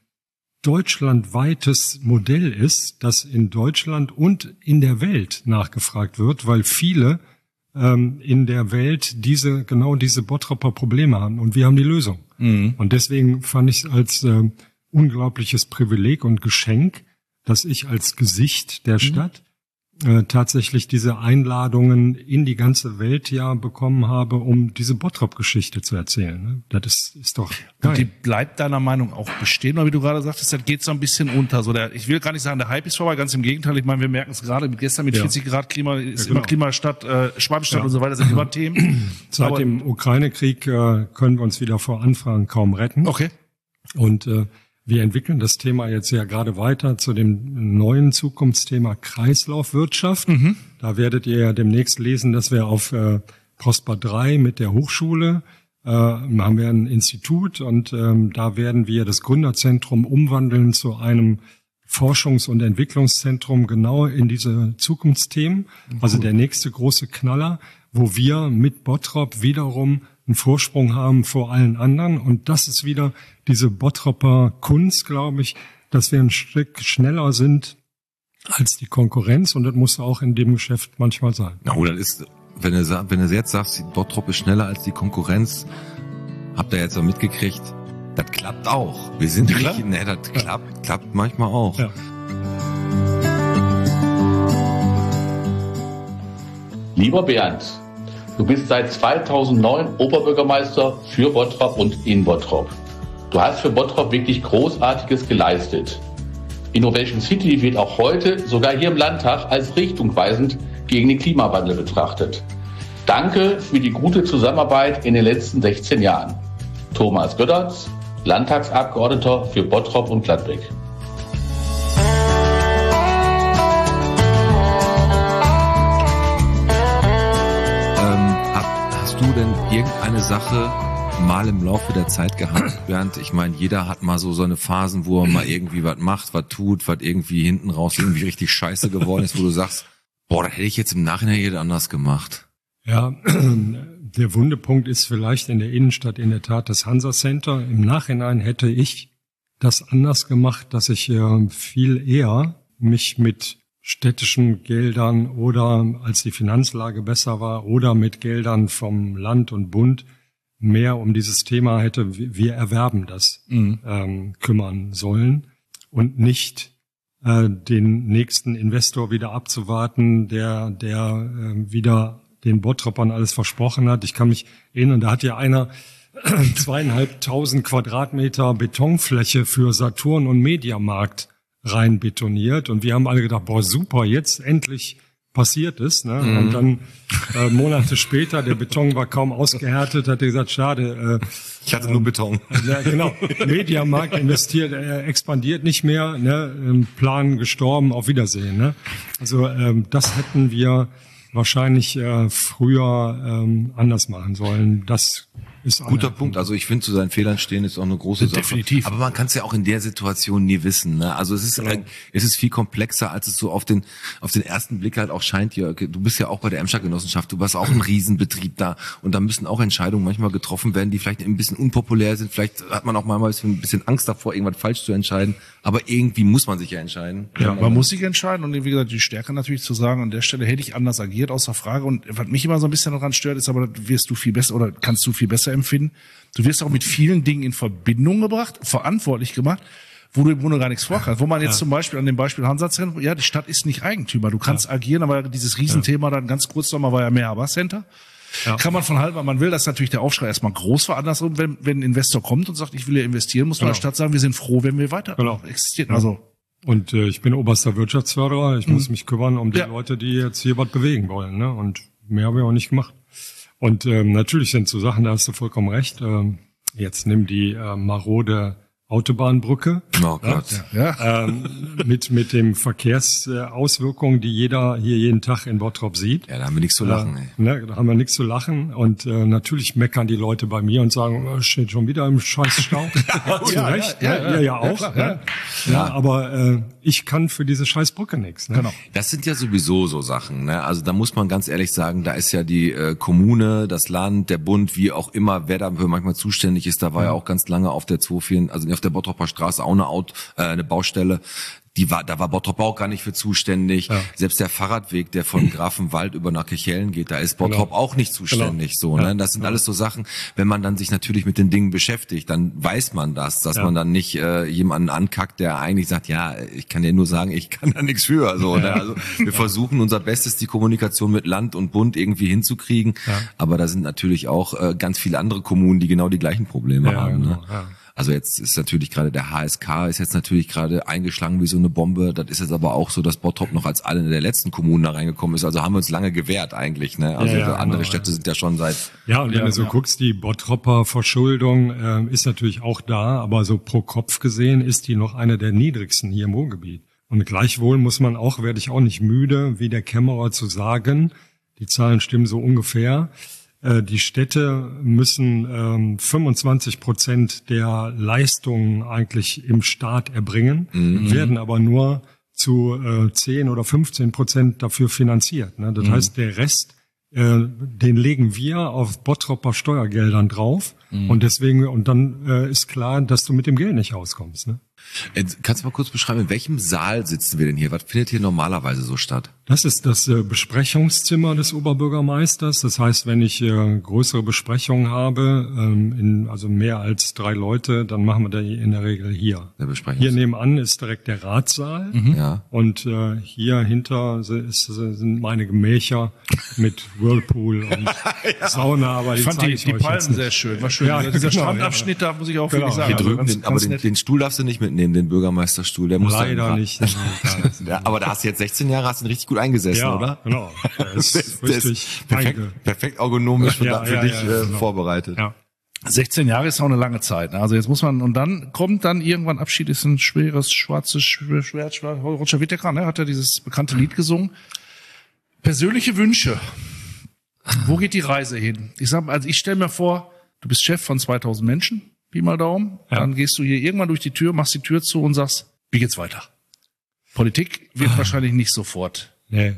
deutschlandweites Modell ist, das in Deutschland und in der Welt nachgefragt wird, weil viele ähm, in der Welt diese genau diese Bottropper Probleme haben und wir haben die Lösung. Mhm. Und deswegen fand ich es als äh, unglaubliches Privileg und Geschenk, dass ich als Gesicht der Stadt äh, tatsächlich diese Einladungen in die ganze Welt ja bekommen habe, um diese Bottrop-Geschichte zu erzählen. Ne? Das ist, ist doch geil. Und die bleibt deiner Meinung auch bestehen, oder wie du gerade sagtest, das geht so ein bisschen unter. So der, ich will gar nicht sagen, der Hype ist vorbei, ganz im Gegenteil. Ich meine, wir merken es gerade gestern mit Ja. vierzig Grad Klima, ist Ja, genau. immer Klimastadt, äh, Schwalbenstadt Ja. und so weiter, sind immer Themen. Seit Aber- dem Ukraine-Krieg äh, können wir uns wieder vor Anfragen kaum retten. Okay. Und äh, wir entwickeln das Thema jetzt ja gerade weiter zu dem neuen Zukunftsthema Kreislaufwirtschaft. Mhm. Da werdet ihr ja demnächst lesen, dass wir auf äh, Prosper drei mit der Hochschule äh, haben wir ein Institut und ähm, da werden wir das Gründerzentrum umwandeln zu einem Forschungs- und Entwicklungszentrum genau in diese Zukunftsthemen. Also der nächste große Knaller, wo wir mit Bottrop wiederum einen Vorsprung haben vor allen anderen. Und das ist wieder diese Bottropper Kunst, glaube ich, dass wir ein Stück schneller sind als die Konkurrenz. Und das muss auch in dem Geschäft manchmal sein. Na, oder ist, wenn du, sa- wenn du jetzt sagst, Bottrop ist schneller als die Konkurrenz, habt ihr jetzt auch mitgekriegt, das klappt auch. Wir sind Klar. richtig, ne, das klappt, klappt manchmal auch. Ja. Lieber Bernd, du bist seit zweitausendneun Oberbürgermeister für Bottrop und in Bottrop. Du hast für Bottrop wirklich Großartiges geleistet. Innovation City wird auch heute, sogar hier im Landtag, als richtungweisend gegen den Klimawandel betrachtet. Danke für die gute Zusammenarbeit in den letzten sechzehn Jahren. Thomas Götterz, Landtagsabgeordneter für Bottrop und Gladbeck. Ähm, hab, hast du denn irgendeine Sache mal im Laufe der Zeit gehabt, Bernd? Ich meine, jeder hat mal so seine Phasen, wo er mal irgendwie was macht, was tut, was irgendwie hinten raus irgendwie richtig scheiße geworden ist, wo du sagst, boah, das hätte ich jetzt im Nachhinein hier anders gemacht. Ja, der Wundepunkt ist vielleicht in der Innenstadt in der Tat das Hansa Center. Im Nachhinein hätte ich das anders gemacht, dass ich äh, viel eher mich mit städtischen Geldern oder als die Finanzlage besser war oder mit Geldern vom Land und Bund mehr um dieses Thema hätte, wir erwerben das, mhm. ähm, kümmern sollen und nicht äh, den nächsten Investor wieder abzuwarten, der der äh, wieder den Bottropern alles versprochen hat. Ich kann mich erinnern, da hat ja einer zweieinhalbtausend Quadratmeter Betonfläche für Saturn und Mediamarkt rein betoniert und wir haben alle gedacht, boah super, jetzt endlich passiert es. Ne? Mhm. Und dann äh, Monate später, der Beton war kaum ausgehärtet, hat er gesagt, schade. Äh, ich hatte nur Beton. Ja, genau. Mediamarkt investiert, äh, expandiert nicht mehr, ne? Im Plan gestorben, auf Wiedersehen. Ne? Also ähm, das hätten wir wahrscheinlich äh, früher ähm, anders machen sollen. Das ist Guter eine, Punkt. Also ich finde, zu seinen Fehlern stehen ist auch eine große Sache. Definitiv. Aber man kann es ja auch in der Situation nie wissen. Ne? Also es ist, Genau. äh, es ist viel komplexer, als es so auf den auf den ersten Blick halt auch scheint. Jörg. Du bist ja auch bei der Emscher-Genossenschaft. Du warst auch ein Riesenbetrieb da. Und da müssen auch Entscheidungen manchmal getroffen werden, die vielleicht ein bisschen unpopulär sind. Vielleicht hat man auch manchmal ein bisschen Angst davor, irgendwas falsch zu entscheiden. Aber irgendwie muss man sich ja entscheiden. Ja, man muss sich entscheiden und wie gesagt, die Stärke natürlich zu sagen, an der Stelle hätte ich anders agiert, außer Frage. Und was mich immer so ein bisschen daran stört, ist aber, das wirst du viel besser oder kannst du viel besser empfinden. Du wirst auch mit vielen Dingen in Verbindung gebracht, verantwortlich gemacht, wo du im Grunde gar nichts vorkannst. Wo man jetzt ja. zum Beispiel an dem Beispiel Hansa-Zentrum, ja, die Stadt ist nicht Eigentümer. Du kannst ja. agieren, aber dieses Riesenthema dann ganz kurz nochmal war ja Mehrhaber Center. Ja. Kann man von halber, man will, dass natürlich der Aufschrei erstmal groß war. Andersrum, wenn, wenn ein Investor kommt und sagt, ich will ja investieren, muss man genau. der Stadt sagen, wir sind froh, wenn wir weiter genau. existieren. Also Und äh, ich bin oberster Wirtschaftsförderer. Ich mhm. muss mich kümmern um die ja. Leute, die jetzt hier was bewegen wollen. Ne? Und mehr haben wir auch nicht gemacht. Und ähm, natürlich sind so Sachen, da hast du vollkommen recht. Ähm, jetzt nimm die äh, marode Autobahnbrücke. Oh Gott. Ja, ja. Ähm, mit mit dem Verkehrsauswirkungen, die jeder hier jeden Tag in Bottrop sieht. Ja, da haben wir nichts zu lachen. Ey. Ne, da haben wir nichts zu lachen. Und äh, natürlich meckern die Leute bei mir und sagen, oh, steht schon wieder im scheiß Stau. Zu ja, Recht, ja, ja, ja, ja, ja auch. klar, ja. ja. Ja, ja, aber äh, ich kann für diese scheiß Brücke nichts. Ne? Genau. Das sind ja sowieso so Sachen. Ne? Also da muss man ganz ehrlich sagen, da ist ja die äh, Kommune, das Land, der Bund, wie auch immer, wer dafür manchmal zuständig ist. Da war ja, ja auch ganz lange auf der zwei vier, also auf der Bottroper Straße auch eine, Auto, äh, eine Baustelle. Die war, da war Bottrop auch gar nicht für zuständig. Ja. Selbst der Fahrradweg, der von Grafenwald über nach Kirchhellen geht, da ist Bottrop genau. auch nicht zuständig. Genau. So, ne? Das sind ja. alles so Sachen, wenn man dann sich natürlich mit den Dingen beschäftigt, dann weiß man das, dass ja. man dann nicht äh, jemanden ankackt, der eigentlich sagt, ja, ich kann dir nur sagen, ich kann da nichts für. So, ja. ne? Also wir ja. versuchen unser Bestes, die Kommunikation mit Land und Bund irgendwie hinzukriegen. Ja. Aber da sind natürlich auch äh, ganz viele andere Kommunen, die genau die gleichen Probleme ja, haben. Genau. Ne? Ja. Also jetzt ist natürlich gerade der H S K ist jetzt natürlich gerade eingeschlagen wie so eine Bombe. Das ist jetzt aber auch so, dass Bottrop noch als eine der letzten Kommunen da reingekommen ist. Also haben wir uns lange gewehrt eigentlich. Ne? Also ja, ja, andere genau, Städte ja. sind ja schon seit... Ja, und wenn ja, du so ja. guckst, die Bottropper Verschuldung äh, ist natürlich auch da, aber so pro Kopf gesehen ist die noch eine der niedrigsten hier im Ruhrgebiet. Und gleichwohl muss man auch, werde ich auch nicht müde, wie der Kämmerer zu sagen, die Zahlen stimmen so ungefähr, die Städte müssen ähm, fünfundzwanzig Prozent der Leistungen eigentlich im Staat erbringen, mhm. werden aber nur zu äh, zehn oder fünfzehn Prozent dafür finanziert. Ne? Das mhm. heißt, der Rest, äh, den legen wir auf Bottroper Steuergeldern drauf mhm. und deswegen und dann äh, ist klar, dass du mit dem Geld nicht auskommst. Ne? Kannst du mal kurz beschreiben, in welchem Saal sitzen wir denn hier? Was findet hier normalerweise so statt? Das ist das äh, Besprechungszimmer des Oberbürgermeisters. Das heißt, wenn ich äh, größere Besprechungen habe, ähm, in, also mehr als drei Leute, dann machen wir die in der Regel hier. Der hier nebenan ist direkt der Ratssaal. Mhm. Ja. Und äh, hier hinter ist, sind meine Gemächer mit Whirlpool und ja. Sauna. Aber ich die fand die, die Palmen sehr schön. War schön. Ja, dieser genau, Strandabschnitt, ja. da muss ich auch genau. wirklich sagen. Hier drüben, also den, aber den, den Stuhl darfst du nicht mitnehmen, den Bürgermeisterstuhl. Der muss leider nicht. Ja, aber da hast du jetzt sechzehn Jahre, hast du ihn richtig gut eingesessen, ja, oder? Genau. Der ist das, richtig perfekt, perfekt ergonomisch für, ja, für ja, dich ja, äh, genau. vorbereitet. Ja. sechzehn Jahre ist auch eine lange Zeit. Also jetzt muss man, und dann kommt dann irgendwann Abschied, ist ein schweres, schwarzes Schwert. Roger Whittaker, ne, hat ja dieses bekannte Lied gesungen. Persönliche Wünsche. Wo geht die Reise hin? Ich sag mal, also ich stelle mir vor, du bist Chef von zweitausend Menschen, Pi mal Daumen. Ja. Dann gehst du hier irgendwann durch die Tür, machst die Tür zu und sagst, wie geht's weiter? Politik wird ah. wahrscheinlich nicht sofort. Nee.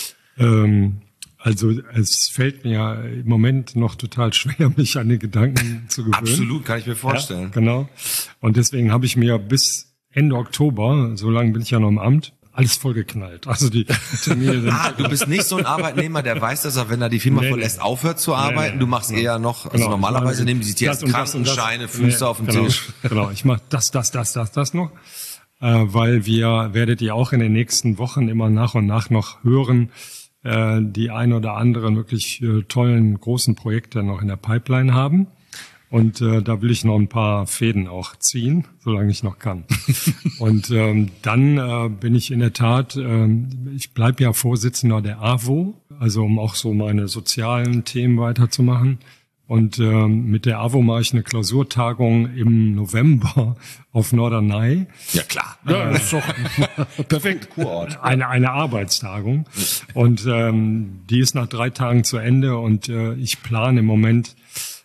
Ähm, also es fällt mir im Moment noch total schwer, mich an den Gedanken zu gewöhnen. Absolut, kann ich mir vorstellen. Ja, genau. Und deswegen habe ich mir bis Ende Oktober, so lange bin ich ja noch im Amt, alles vollgeknallt. Also die Termine sind ah, du bist nicht so ein Arbeitnehmer, der weiß, dass er, wenn er die Firma nee, verlässt, aufhört zu arbeiten. Nee, nee, du machst genau. eher noch, also genau. normalerweise nehmen die sich jetzt Krankenscheine, Füße nee, auf den genau. Tisch. Genau, ich mache das, das, das, das, das noch. Äh, weil wir, werdet ihr auch in den nächsten Wochen immer nach und nach noch hören, äh, die ein oder anderen wirklich äh, tollen, großen Projekte noch in der Pipeline haben. Und äh, da will ich noch ein paar Fäden auch ziehen, solange ich noch kann. Und ähm, dann äh, bin ich in der Tat, äh, ich bleibe ja Vorsitzender der A W O, also um auch so meine sozialen Themen weiterzumachen. Und ähm, mit der A W O mache ich eine Klausurtagung im November auf Norderney. Ja klar. Ja, das ist doch perfekt. Kurort. Eine eine Arbeitstagung. Und ähm, die ist nach drei Tagen zu Ende und äh, ich plane im Moment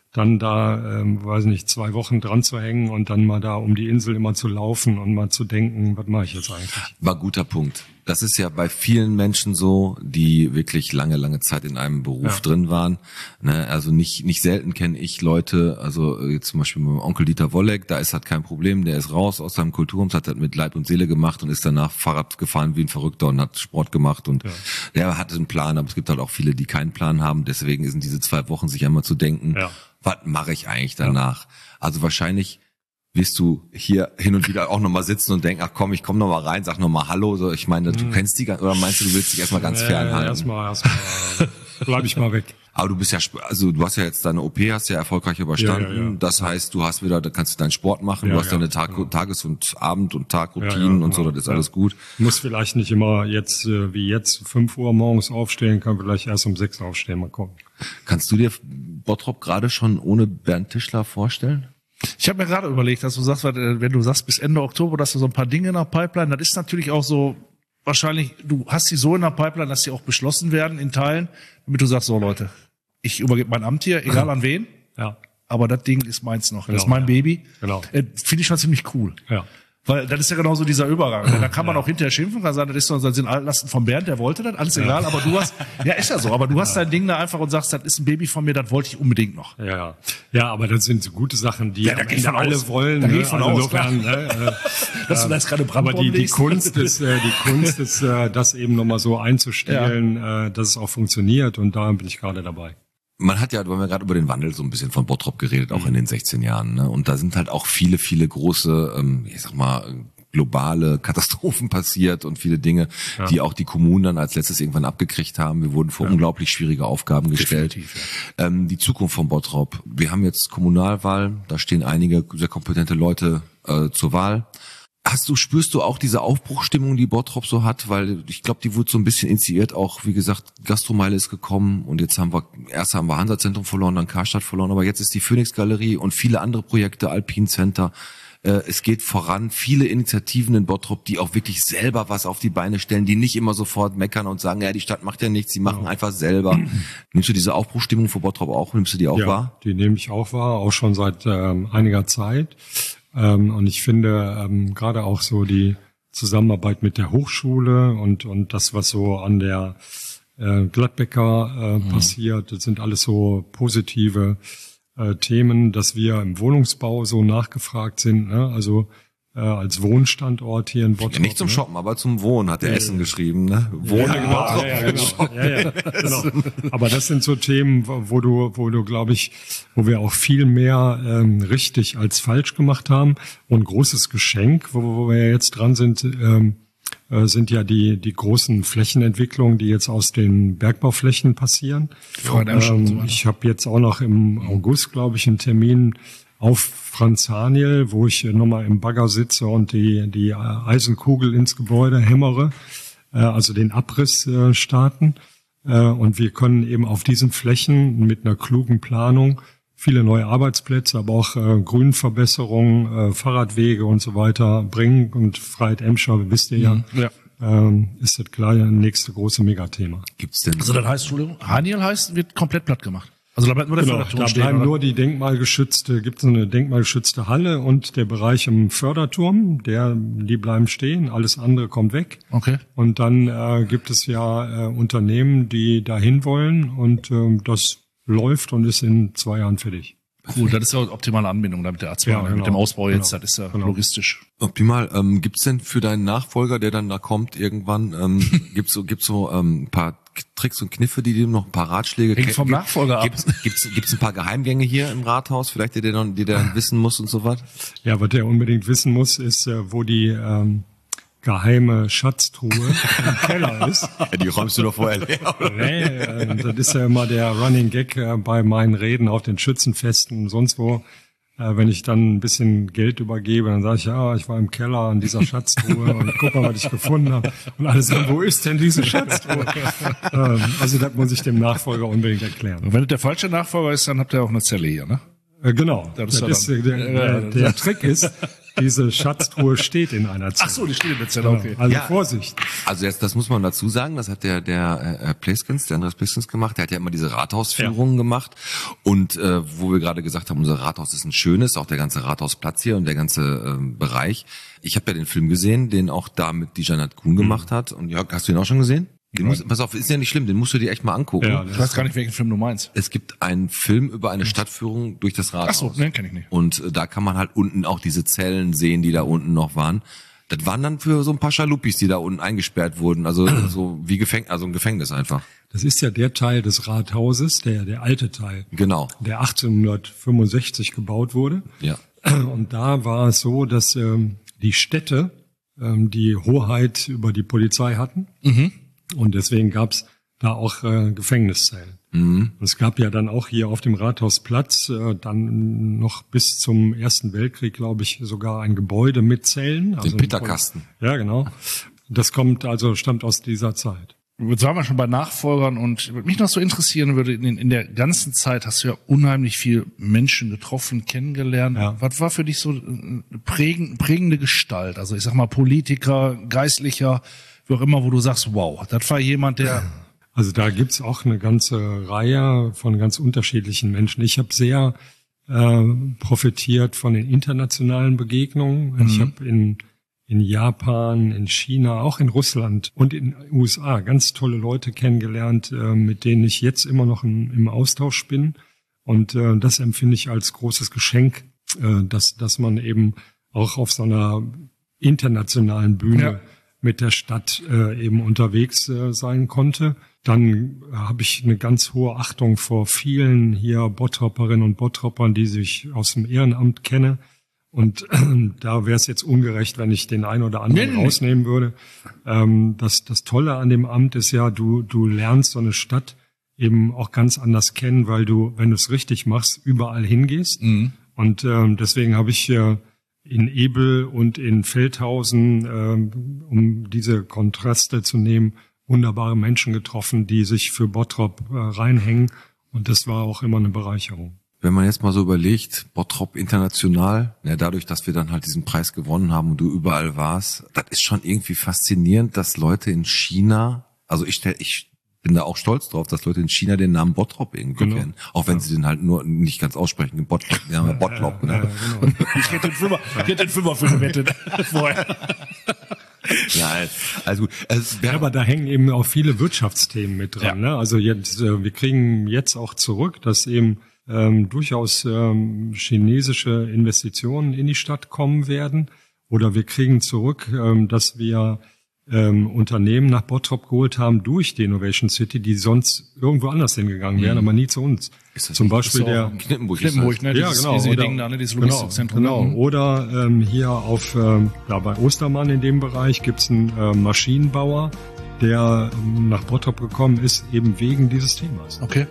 dann da, ähm, weiß nicht, zwei Wochen dran zu hängen und dann mal da um die Insel immer zu laufen und mal zu denken, was mache ich jetzt eigentlich? War ein guter Punkt. Das ist ja bei vielen Menschen so, die wirklich lange, lange Zeit in einem Beruf Ja. drin waren. Ne, also nicht nicht selten kenne ich Leute, also jetzt zum Beispiel mit meinem Onkel Dieter Wolleck, da ist halt kein Problem, der ist raus aus seinem Kulturraum, hat das mit Leib und Seele gemacht und ist danach Fahrrad gefahren wie ein Verrückter und hat Sport gemacht und Ja. der hatte einen Plan, aber es gibt halt auch viele, die keinen Plan haben. Deswegen sind diese zwei Wochen sich einmal zu denken, Ja. was mache ich eigentlich danach? Also wahrscheinlich wirst du hier hin und wieder auch nochmal sitzen und denken, ach komm, ich komme nochmal rein, sag nochmal Hallo. So, ich meine, du kennst die, oder meinst du, du willst dich erstmal ganz Äh, fernhalten? Erstmal, erstmal bleib ich mal weg. Aber du bist ja, sp- also du hast ja jetzt deine O P, hast ja erfolgreich überstanden. Ja, ja, ja. Das heißt, du hast wieder, da kannst du deinen Sport machen, Ja, du hast ja, deine Tag- genau. Tages- und Abend- und Tagroutinen Ja, ja, und so, genau. das ist Ja. alles gut. Muss vielleicht nicht immer jetzt, äh, wie jetzt, fünf Uhr morgens aufstehen, kann vielleicht erst um sechs aufstehen, mal gucken. Kannst du dir Bottrop gerade schon ohne Bernd Tischler vorstellen? Ich habe mir gerade überlegt, dass du sagst, wenn du sagst bis Ende Oktober, dass du so ein paar Dinge in der Pipeline, das ist natürlich auch so, wahrscheinlich, du hast sie so in der Pipeline, dass sie auch beschlossen werden in Teilen, damit du sagst, so Leute, ich übergebe mein Amt hier, egal an wen, Ja, aber das Ding ist meins noch, das Genau, ist mein ja. Baby. Genau. Äh, Finde ich schon ziemlich cool. ja. Weil das ist ja genauso dieser Übergang. Da kann man auch hinterher schimpfen, kann sagen, das ist so, das sind Altlasten von Bernd, der wollte das, alles egal, aber du hast, ja ist ja so, aber du hast dein Ding da einfach und sagst, das ist ein Baby von mir, das wollte ich unbedingt noch. Ja, ja. Ja, aber das sind so gute Sachen, die Ja, da am gehe ich Ende von alle aus. wollen. Da ne? gehe ich von Also aus, insofern, ne, äh, Dass du da jetzt gerade aber Brandbomben die, die legst. Kunst ist, äh, die Kunst ist, äh, das eben nochmal so einzustellen, äh, dass es auch funktioniert und da bin ich gerade dabei. Man hat ja, wir haben ja gerade über den Wandel so ein bisschen von Bottrop geredet, auch in den sechzehn Jahren. Ne? Und da sind halt auch viele, viele große, ähm, ich sag mal, globale Katastrophen passiert und viele Dinge, Ja. die auch die Kommunen dann als letztes irgendwann abgekriegt haben. Wir wurden vor unglaublich schwierige Aufgaben gestellt. Definitiv, Ähm, die Zukunft von Bottrop. Wir haben jetzt Kommunalwahl, da stehen einige sehr kompetente Leute äh, zur Wahl. Hast du, spürst du auch diese Aufbruchstimmung, die Bottrop so hat? Weil ich glaube, die wurde so ein bisschen initiiert, auch wie gesagt, Gastromeile ist gekommen und jetzt haben wir, erst haben wir Hansa-Zentrum verloren, dann Karstadt verloren, aber jetzt ist die Phoenix-Galerie und viele andere Projekte, Alpine Center. Äh, es geht voran, viele Initiativen in Bottrop, die auch wirklich selber was auf die Beine stellen, die nicht immer sofort meckern und sagen, ja, die Stadt macht ja nichts, sie machen einfach selber. Nimmst du diese Aufbruchstimmung für Bottrop auch? Nimmst du die auch Ja, wahr? die nehme ich auch wahr, auch schon seit ähm, einiger Zeit. Ähm, und ich finde ähm, gerade auch so die Zusammenarbeit mit der Hochschule und und das, was so an der äh, Gladbecker äh, passiert, das sind alles so positive äh, Themen, dass wir im Wohnungsbau so nachgefragt sind. Ne? Also äh, als Wohnstandort hier in Bottrop. Ja, nicht zum ne? Shoppen, aber zum Wohnen, hat der Essen geschrieben. Ne? Wohnen Ja, in genau, Bottrop. ja, ja, genau. Ja, ja, genau. Aber das sind so Themen, wo wo du, wo du, glaube ich, wo wir auch viel mehr ähm, richtig als falsch gemacht haben. Und großes Geschenk, wo, wo wir jetzt dran sind, ähm, äh, sind ja die die großen Flächenentwicklungen, die jetzt aus den Bergbauflächen passieren. Freudenemscher und so Ähm, weiter. ich habe jetzt auch noch im August, glaube ich, einen Termin auf Franz Haniel, wo ich nochmal im Bagger sitze und die, die Eisenkugel ins Gebäude hämmere, äh, also den Abriss äh, starten. Äh, und wir können eben auf diesen Flächen mit einer klugen Planung viele neue Arbeitsplätze, aber auch äh, Grünverbesserungen, äh, Fahrradwege und so weiter bringen. Und Freiheit-Emscher, wisst ihr ja, Ja. ähm, ist das klar das nächste große Megathema. Gibt's denn? Also das heißt, Entschuldigung, Haniel heißt, wird komplett platt gemacht. Also da bleibt nur der Genau, Förderturm da stehen, bleiben oder? nur die denkmalgeschützte, gibt es eine denkmalgeschützte Halle und der Bereich im Förderturm, der, die bleiben stehen, alles andere kommt weg. Okay. Und dann äh, gibt es ja äh, Unternehmen, die dahin wollen und ähm, das läuft und ist in zwei Jahren fertig. Cool, das ist ja optimale Anbindung da mit der A zwei, Ja, genau. mit dem Ausbau jetzt, Genau. das ist ja Genau. logistisch. Optimal. Ähm, gibt's denn für deinen Nachfolger, der dann da kommt irgendwann, ähm, gibt's so, gibt's so ähm, ein paar Tricks und Kniffe, die dir noch ein paar Ratschläge Hängt vom Gibt- Nachfolger ab. Gibt's, gibt's, gibt's ein paar Geheimgänge hier im Rathaus, vielleicht die der dann, die der dann wissen muss und so was? Ja, was der unbedingt wissen muss, ist, äh, wo die ähm, geheime Schatztruhe im Keller ist. Ja, die räumst du doch vorher leer, oder? Nee, äh, das ist ja immer der Running Gag äh, bei meinen Reden auf den Schützenfesten und sonst wo. Äh, wenn ich dann ein bisschen Geld übergebe, dann sage ich, ja, ich war im Keller an dieser Schatztruhe und guck mal, was ich gefunden habe. Und alle sagen, wo ist denn diese Schatztruhe? ähm, also das muss ich dem Nachfolger unbedingt erklären. Und wenn es der falsche Nachfolger ist, dann habt ihr auch eine Zelle hier, ne? Äh, genau. Das Das ist ist ja der, dann- der, Ja, der, der Trick ist, diese Schatztruhe steht in einer Zelle. Ach so, die steht in der Zelle, okay. Also Ja. Vorsicht. Also jetzt, das muss man dazu sagen, das hat der der äh, Pleskens, der Andreas Pleskens gemacht, der hat ja immer diese Rathausführungen ja. gemacht und äh, wo wir gerade gesagt haben, unser Rathaus ist ein schönes, auch der ganze Rathausplatz hier und der ganze äh, Bereich. Ich habe ja den Film gesehen, den auch da mit die Janat Kuhn gemacht hat und Jörg, hast du ihn auch schon gesehen? Den musst, pass auf, ist ja nicht schlimm, den musst du dir echt mal angucken. Ja, Ich weiß gar nicht, welchen Film du meinst. Es gibt einen Film über eine Stadtführung durch das Rathaus. Ach so, den kenn ich nicht. Und äh, da kann man halt unten auch diese Zellen sehen, die da unten noch waren. Das waren dann für so ein paar Schalupis, die da unten eingesperrt wurden. Also so wie Gefängnis, also ein Gefängnis einfach. Das ist ja der Teil des Rathauses, der der alte Teil, Genau. der achtzehnhundertfünfundsechzig gebaut wurde. Ja. Und da war es so, dass ähm, die Städte ähm, die Hoheit über die Polizei hatten. Mhm. Und deswegen gab's da auch äh, Gefängniszellen. Mhm. Und es gab ja dann auch hier auf dem Rathausplatz äh, dann noch bis zum Ersten Weltkrieg, glaube ich, sogar ein Gebäude mit Zellen. Den Peterkasten. Ja, genau. Das kommt also, stammt aus dieser Zeit. Jetzt waren wir schon bei Nachfolgern und was mich noch so interessieren würde, in, in der ganzen Zeit hast du ja unheimlich viel Menschen getroffen, kennengelernt. Ja. Was war für dich so eine prägende, prägende Gestalt? Also ich sag mal Politiker, Geistlicher, wie auch immer, wo du sagst, wow, das war jemand, der... Also da gibt's auch eine ganze Reihe von ganz unterschiedlichen Menschen. Ich habe sehr äh, profitiert von den internationalen Begegnungen. Mhm. Ich habe in in Japan, in China, auch in Russland und in den U S A ganz tolle Leute kennengelernt, äh, mit denen ich jetzt immer noch in, im Austausch bin. Und äh, das empfinde ich als großes Geschenk, äh, dass dass man eben auch auf so einer internationalen Bühne Ja. mit der Stadt äh, eben unterwegs äh, sein konnte. Dann äh, habe ich eine ganz hohe Achtung vor vielen hier Bottropperinnen und Bottroppern, die sich aus dem Ehrenamt kenne. Und äh, da wäre es jetzt ungerecht, wenn ich den einen oder anderen Nee, nee. rausnehmen würde. Ähm, das, das Tolle an dem Amt ist ja, du, du lernst so eine Stadt eben auch ganz anders kennen, weil du, wenn du es richtig machst, überall hingehst. Mhm. Und ähm, deswegen habe ich äh, in Ebel und in Feldhausen, ähm, um diese Kontraste zu nehmen, wunderbare Menschen getroffen, die sich für Bottrop äh, reinhängen. Und das war auch immer eine Bereicherung. Wenn man jetzt mal so überlegt, Bottrop international, ja, dadurch, dass wir dann halt diesen Preis gewonnen haben und du überall warst, das ist schon irgendwie faszinierend, dass Leute in China, also ich stell, ich bin da auch stolz drauf, dass Leute in China den Namen Bottrop irgendwie Genau. kennen. Auch wenn sie den halt nur nicht ganz aussprechen. Bottrop, ja, Bottrop, Ja, ne? ja, genau. Ich hätte den Fünfer, ich hätte den Fünfer für gewettet. Vorher. Ja, also gut. Also, Ja, aber da hängen eben auch viele Wirtschaftsthemen mit dran. Ja. Ne? Also jetzt, äh, wir kriegen jetzt auch zurück, dass eben ähm, durchaus ähm, chinesische Investitionen in die Stadt kommen werden. Oder wir kriegen zurück, ähm, dass wir ähm, Unternehmen nach Bottrop geholt haben durch die Innovation City, die sonst irgendwo anders hingegangen wären, aber nie zu uns. Ist das Zum nicht- Beispiel ist der auch- Knippenburg, Knippenburg, ist ne? Ja, Dieses genau. riesige Oder- Ding da, ne? Dieses Genau, Logistikzentrum. genau. Mhm. Oder ähm, hier auf ähm, da bei Ostermann in dem Bereich gibt's einen äh, Maschinenbauer, der ähm, nach Bottrop gekommen ist, eben wegen dieses Themas. Okay.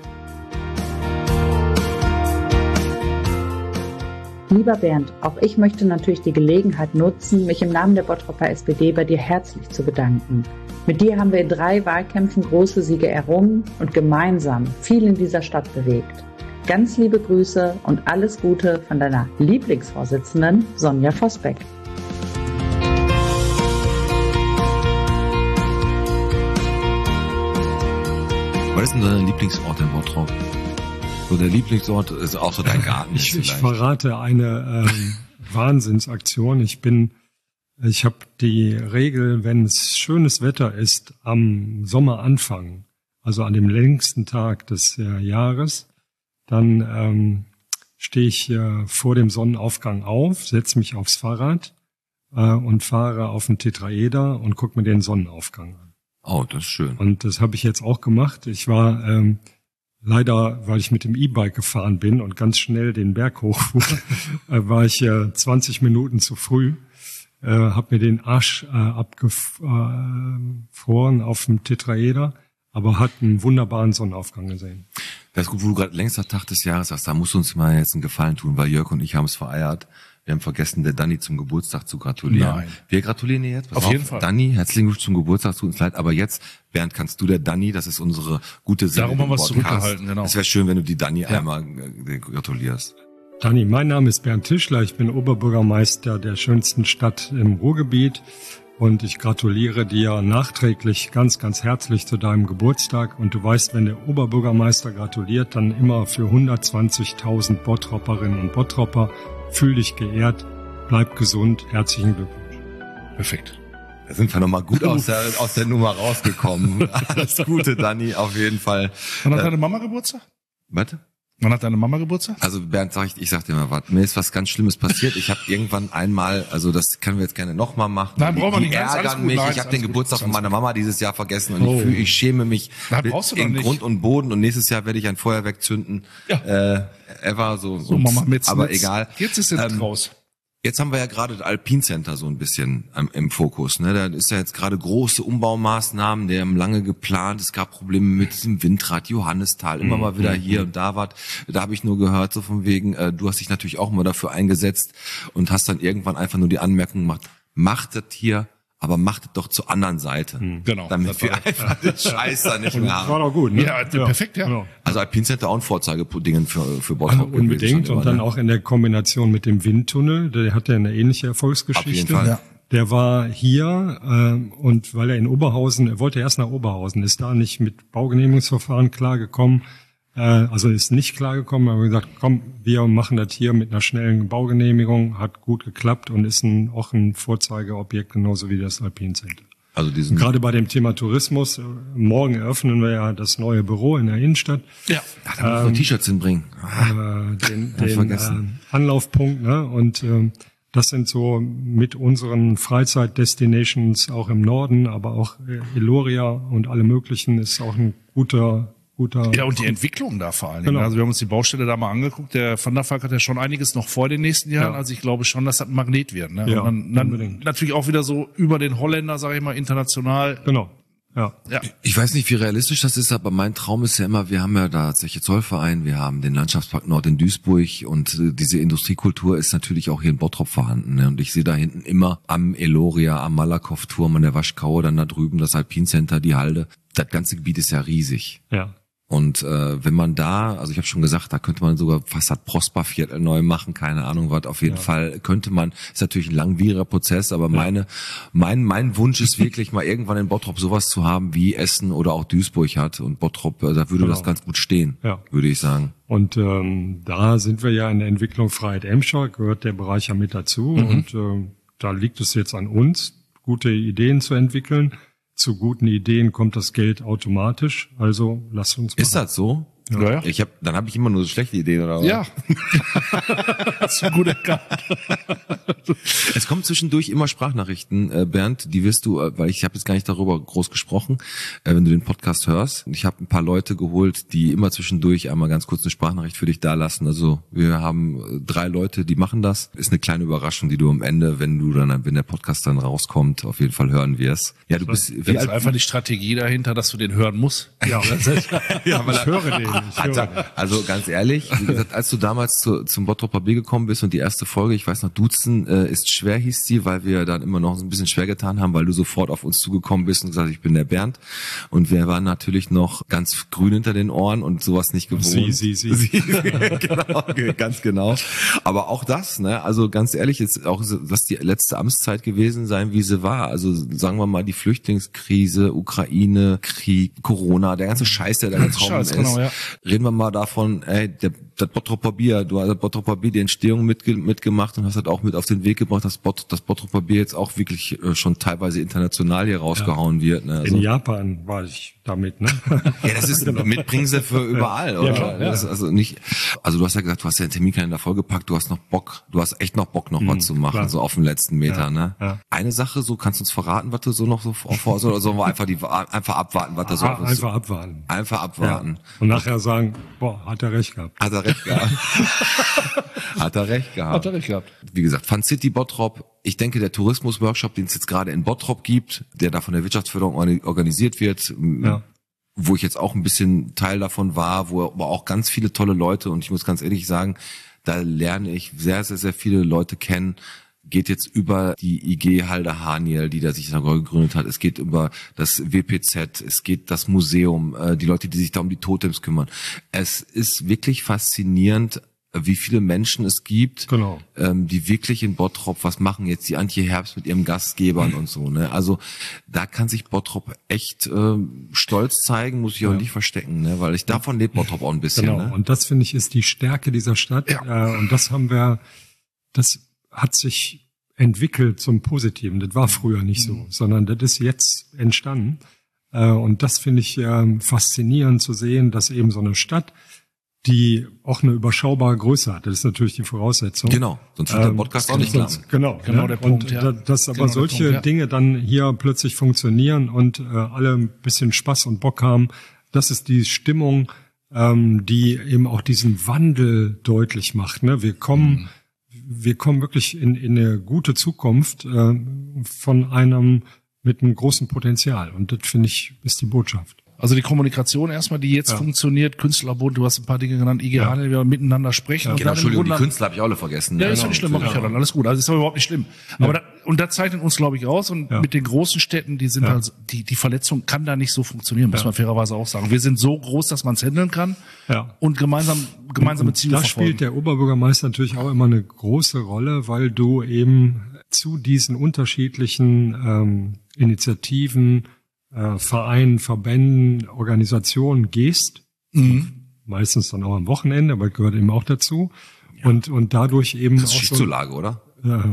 Lieber Bernd, auch ich möchte natürlich die Gelegenheit nutzen, mich im Namen der Bottroper S P D bei dir herzlich zu bedanken. Mit dir haben wir in drei Wahlkämpfen große Siege errungen und gemeinsam viel in dieser Stadt bewegt. Ganz liebe Grüße und alles Gute von deiner Lieblingsvorsitzenden Sonja Vosbeck. Was ist denn dein Lieblingsort in Bottrop? So der Lieblingsort ist auch so dein Garten. Ich, jetzt ich vielleicht. verrate eine ähm, Wahnsinnsaktion. Ich bin, ich habe die Regel, wenn es schönes Wetter ist, am Sommeranfang, also an dem längsten Tag des äh, Jahres, dann ähm, stehe ich äh, vor dem Sonnenaufgang auf, setze mich aufs Fahrrad äh, und fahre auf den Tetraeder und gucke mir den Sonnenaufgang an. Oh, das ist schön. Und das habe ich jetzt auch gemacht. Ich war ähm, leider, weil ich mit dem E-Bike gefahren bin und ganz schnell den Berg hochfuhr, äh, war ich äh, zwanzig Minuten zu früh, äh, habe mir den Arsch äh, abgefroren auf dem Tetraeder, aber hat einen wunderbaren Sonnenaufgang gesehen. Das ist gut, wo du gerade längster Tag des Jahres hast, da musst du uns mal jetzt einen Gefallen tun, weil Jörg und ich haben es vereiert. Wir haben vergessen, der Dani zum Geburtstag zu gratulieren. Nein. Wir gratulieren dir jetzt. Pass Auf jeden Fall. Dani, herzlichen Glückwunsch zum Geburtstag, tut uns leid. Aber jetzt, Bernd, kannst du der Dani, das ist unsere gute Seele. Darum haben wir es Podcast. zurückgehalten, genau. Es wäre schön, wenn du die Dani Ja. einmal äh, gratulierst. Dani, mein Name ist Bernd Tischler, ich bin Oberbürgermeister der schönsten Stadt im Ruhrgebiet und ich gratuliere dir nachträglich ganz, ganz herzlich zu deinem Geburtstag. Und du weißt, wenn der Oberbürgermeister gratuliert, dann immer für hundertzwanzigtausend Bottropperinnen und Bottropper. Fühl dich geehrt, bleib gesund, herzlichen Glückwunsch. Perfekt. Da sind wir nochmal gut aus der, aus der Nummer rausgekommen. Alles Gute, Dani, auf jeden Fall. Wann hat deine Mama Geburtstag? Warte. Wann hat deine Mama Geburtstag? Also Bernd, sag ich, ich sag dir mal was. Mir ist was ganz Schlimmes passiert. Ich habe irgendwann einmal, also das können wir jetzt gerne nochmal machen. Nein, brauchen wir die nicht. Alles, ärgern alles gut, mich. nein, ich habe alles den gut, Geburtstag von meiner gut. Mama dieses Jahr vergessen und Oh. ich, fühl, ich schäme mich Na, brauchst du doch in nicht. Grund und Boden und nächstes Jahr werde ich ein Feuerwerk zünden. Ja. Äh, ever so. So, Mama, mit, aber mit. egal. Jetzt ist jetzt Ähm, raus. Jetzt haben wir ja gerade das Alpine Center so ein bisschen im, im Fokus. Ne? Da ist ja jetzt gerade große Umbaumaßnahmen, die haben lange geplant. Es gab Probleme mit diesem Windrad, Johannisthal, immer mal wieder hier und da was. Da habe ich nur gehört, so von wegen, äh, du hast dich natürlich auch mal dafür eingesetzt und hast dann irgendwann einfach nur die Anmerkung gemacht, macht das hier, aber macht es doch zur anderen Seite. Genau. Damit Das wir war- einfach den Scheiß da nicht mehr War haben. doch gut, ne? Ja, perfekt, ja. Genau. Also Alpine Center auch ein Vorzeigedingen für, für Bottrop. gewesen Unbedingt. schon Und immer, dann ne? auch in der Kombination mit dem Windtunnel, der hat ja eine ähnliche Erfolgsgeschichte. Auf jeden Fall. Ja. Der war hier äh, und weil er in Oberhausen, er wollte erst nach Oberhausen, ist da nicht mit Baugenehmigungsverfahren klargekommen, äh, also ist nicht klargekommen, aber gesagt, komm, wir machen das hier mit einer schnellen Baugenehmigung, hat gut geklappt und ist ein, auch ein Vorzeigeobjekt, genauso wie das Alpine Center. Also diesen Gerade bei dem Thema Tourismus, äh, morgen eröffnen wir ja das neue Büro in der Innenstadt. Ja. Ach, da muss man T-Shirts hinbringen. äh, den, Hab ich den vergessen. äh, Anlaufpunkt, ne? Und ähm, das sind so mit unseren Freizeitdestinations auch im Norden, aber auch äh, Eloria und alle möglichen ist auch ein guter guter. Ja, und die Entwicklung da vor allen Dingen. Genau. Also wir haben uns die Baustelle da mal angeguckt. Der Van der Valk hat ja schon einiges noch vor den nächsten Jahren. Ja. Also ich glaube schon, dass das ein Magnet wird. Ne? Ja, und dann, dann unbedingt. natürlich auch wieder so über den Holländer, sage ich mal, international. Genau. Ja. Ja. Ich weiß nicht, wie realistisch das ist, aber mein Traum ist ja immer, wir haben ja da solche Zollverein, wir haben den Landschaftspark Nord in Duisburg und äh, diese Industriekultur ist natürlich auch hier in Bottrop vorhanden. Ne? Und ich sehe da hinten immer am Eloria, am Malakow-Turm, an der Waschkaue, dann da drüben das Alpine Center, die Halde. Das ganze Gebiet ist ja riesig. Ja. Und äh, wenn man da, also ich habe schon gesagt, da könnte man sogar fast das Prosperviertel neu machen, keine Ahnung was. Auf jeden Ja. Fall könnte man, ist natürlich ein langwieriger Prozess, aber meine, mein mein Wunsch ist wirklich mal irgendwann in Bottrop sowas zu haben, wie Essen oder auch Duisburg hat. Und Bottrop, äh, da würde Genau. das ganz gut stehen, Ja. würde ich sagen. Und ähm, da sind wir ja in der Entwicklung Freiheit-Emscher, gehört der Bereich ja mit dazu. Mhm. Und ähm, da liegt es jetzt an uns, gute Ideen zu entwickeln. Zu guten Ideen kommt das Geld automatisch. Also lasst uns mal. Ist das so? Ja, ja. Ich hab, dann habe ich immer nur so schlechte Ideen oder was? Ja. Hast du gut erkannt. Es kommen zwischendurch immer Sprachnachrichten, äh, Bernd, die wirst du, äh, weil ich habe jetzt gar nicht darüber groß gesprochen, äh, wenn du den Podcast hörst. Ich habe ein paar Leute geholt, die immer zwischendurch einmal ganz kurz eine Sprachnachricht für dich dalassen. Also wir haben äh, drei Leute, die machen das. Ist eine kleine Überraschung, die du am Ende, wenn du dann, wenn der Podcast dann rauskommt, auf jeden Fall hören wirst. Ja, du bist Das wie ist alt? einfach die Strategie dahinter, dass du den hören musst. Ja, Ja, weil ich höre den. Ich Hat höre den. er, also ganz ehrlich, wie gesagt, als du damals zu, zum Bottroper B gekommen bist und die erste Folge, ich weiß noch, Duzen äh, ist schwer hieß die, weil wir dann immer noch ein bisschen schwer getan haben, weil du sofort auf uns zugekommen bist und gesagt, ich bin der Bernd. Und wir waren natürlich noch ganz grün hinter den Ohren und sowas nicht gewohnt. Sie, sie, sie. Genau, ganz genau. Aber auch das, ne, also ganz ehrlich, ist auch, was die letzte Amtszeit gewesen sein, wie sie war. Also sagen wir mal die Flüchtlingskrise, Ukraine, Krieg, Corona, der ganze Scheiß, der da gekommen Scheiß, ist. genau, ja. Reden wir mal davon, ey, der, das Bottroper Bier, du hast das Bottroper Bier die Entstehung mitge mitgemacht und hast das auch mit auf den Weg gebracht, dass Bot das Bottroper Bier jetzt auch wirklich äh, schon teilweise international hier rausgehauen wird. Ne? Also, In Japan war ich damit, ne? ja, das ist Mitbringsel für überall, oder? klar, ja. Das ist also nicht, also du hast ja gesagt, du hast ja den Terminkalender vollgepackt, du hast noch Bock, du hast echt noch Bock, noch was zu machen, klar. so auf den letzten Meter, Ja, ne? ja. Eine Sache, so kannst du uns verraten, was du so noch so vor, oder sollen wir einfach die einfach abwarten, was da so Ah, auf uns einfach abwarten. einfach abwarten. Und nachher sagen, boah, hat er recht gehabt. Hat er recht gehabt. Hat er recht gehabt. Hat er recht gehabt. Wie gesagt, Fun City Bottrop. Ich denke, der Tourismus-Workshop, den es jetzt gerade in Bottrop gibt, der da von der Wirtschaftsförderung organ- organisiert wird, Ja. wo ich jetzt auch ein bisschen Teil davon war, wo aber auch ganz viele tolle Leute, und ich muss ganz ehrlich sagen, da lerne ich sehr, sehr, sehr viele Leute kennen, geht jetzt über die I G Halde Haniel, die da sich da gegründet hat. Es geht über das W P Z, es geht das Museum, äh, die Leute, die sich da um die Totems kümmern. Es ist wirklich faszinierend, wie viele Menschen es gibt, Genau. ähm, die wirklich in Bottrop was machen. Jetzt die Antje Herbst mit ihren Gastgebern und so. Ne? Also da kann sich Bottrop echt äh, stolz zeigen, muss ich auch nicht verstecken, ne? Weil ich davon lebt Bottrop auch ein bisschen. Genau. Ne? Und das finde ich ist die Stärke dieser Stadt. Ja. Äh, und das haben wir, das hat sich entwickelt zum Positiven. Das war früher nicht so, sondern das ist jetzt entstanden. Äh, und das finde ich äh, faszinierend zu sehen, dass eben so eine Stadt, die auch eine überschaubare Größe hat. Das ist natürlich die Voraussetzung. Genau, sonst wird der Podcast auch nicht klappen. Genau, Genau ne? der Punkt, und ja. da- dass aber Genau der solche Punkt, ja. Dinge dann hier plötzlich funktionieren und äh, alle ein bisschen Spaß und Bock haben, das ist die Stimmung, ähm, die eben auch diesen Wandel deutlich macht. Ne? Wir kommen, wir kommen wirklich in, in eine gute Zukunft äh, von einem mit einem großen Potenzial. Und das finde ich ist die Botschaft. Also die Kommunikation erstmal, die jetzt Ja. funktioniert, Künstlerbund, du hast ein paar Dinge genannt, I G Ja. Handel, wir miteinander sprechen. und Genau, dann im Entschuldigung, die Grunde- Künstler habe ich auch alle vergessen. Ja, ne? ist ja nicht schlimm, mach ich ja dann, alles gut. Also ist aber überhaupt nicht schlimm. Aber da, und da zeichnet uns, glaube ich, aus. Und Ja. mit den großen Städten, die sind Ja. halt, die, die Verletzung kann da nicht so funktionieren, muss Ja. man fairerweise auch sagen. Wir sind so groß, dass man es handeln kann Ja. und gemeinsam, gemeinsame Und Ziele da verfolgen. spielt der Oberbürgermeister natürlich auch immer eine große Rolle, weil du eben zu diesen unterschiedlichen ähm, Initiativen, äh, Vereinen, Verbänden, Organisationen gehst, Mhm. meistens dann auch am Wochenende, aber gehört eben auch dazu. Und, und dadurch eben Das ist auch so, Schichtzulage, oder? ja,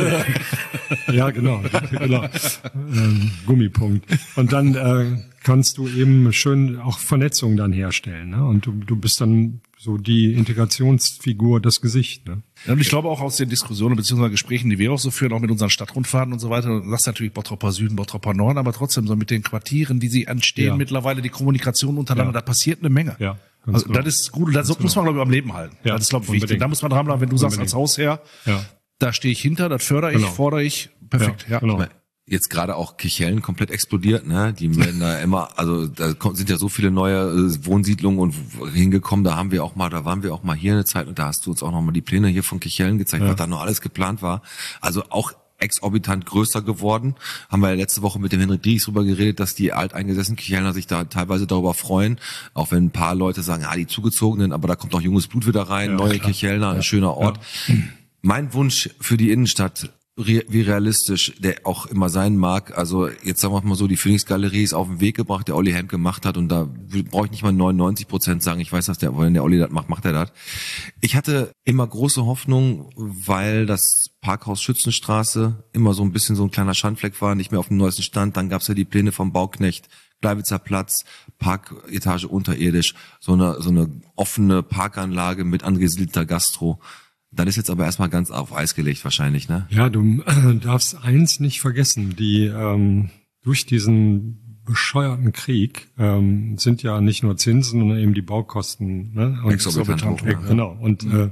ja, genau, genau. Ähm, Gummipunkt. Und dann äh, kannst du eben schön auch Vernetzung dann herstellen. Ne? Und du, du bist dann so die Integrationsfigur, das Gesicht. Ne? Ja, und ich glaube auch aus den Diskussionen bzw. Gesprächen, die wir auch so führen, auch mit unseren Stadtrundfahrten und so weiter, du sagst natürlich Bottroper Süden, Bottroper Norden, aber trotzdem so mit den Quartieren, die sie entstehen, Ja. mittlerweile die Kommunikation untereinander, Ja. da passiert eine Menge. Ja, ganz Also genau. das ist gut, und das muss man, glaube ich, am Leben halten. Ja, das ist, glaube ich, wichtig. unbedingt. Da muss man dranbleiben, wenn du sagst, als Unbedingt. Hausherr, Ja. da stehe ich hinter, das fördere ich, Genau. fordere ich, perfekt. Ja, genau. Jetzt gerade auch Kirchhellen komplett explodiert, ne? Die werden da immer, also da kommt- sind ja so viele neue äh, Wohnsiedlungen und hingekommen, da haben wir auch mal, da waren wir auch mal hier eine Zeit und da hast du uns auch noch mal die Pläne hier von Kirchhellen gezeigt, Ja. was da noch alles geplant war. Also auch exorbitant größer geworden. Haben wir ja letzte Woche mit dem Henrik Dries drüber geredet, dass die alteingesessenen Kirchhellner sich da teilweise darüber freuen, auch wenn ein paar Leute sagen, ah, die Zugezogenen, aber da kommt auch junges Blut wieder rein, Ja, neue klar. Kirchhellner, ein schöner Ort. Mein Wunsch für die Innenstadt, re- wie realistisch der auch immer sein mag, also jetzt sagen wir mal so, die Phoenix-Galerie ist auf den Weg gebracht, der Olli Hemp gemacht hat und da brauche ich nicht mal neunundneunzig Prozent sagen, ich weiß, dass der, wenn der Olli das macht, macht er das. Ich hatte immer große Hoffnung, weil das Parkhaus Schützenstraße immer so ein bisschen so ein kleiner Schandfleck war, nicht mehr auf dem neuesten Stand, dann gab's ja die Pläne vom Bauknecht, Bleiwitzer Platz, Parketage unterirdisch, so eine, so eine offene Parkanlage mit angesiedelter Gastro. Dann ist jetzt aber erstmal ganz auf Eis gelegt wahrscheinlich, ne? Ja, du äh, darfst eins nicht vergessen, die ähm, durch diesen bescheuerten Krieg ähm, sind ja nicht nur Zinsen, sondern eben die Baukosten. Ne? Und Exorbitant hoch, äh, ja. Genau. Und äh,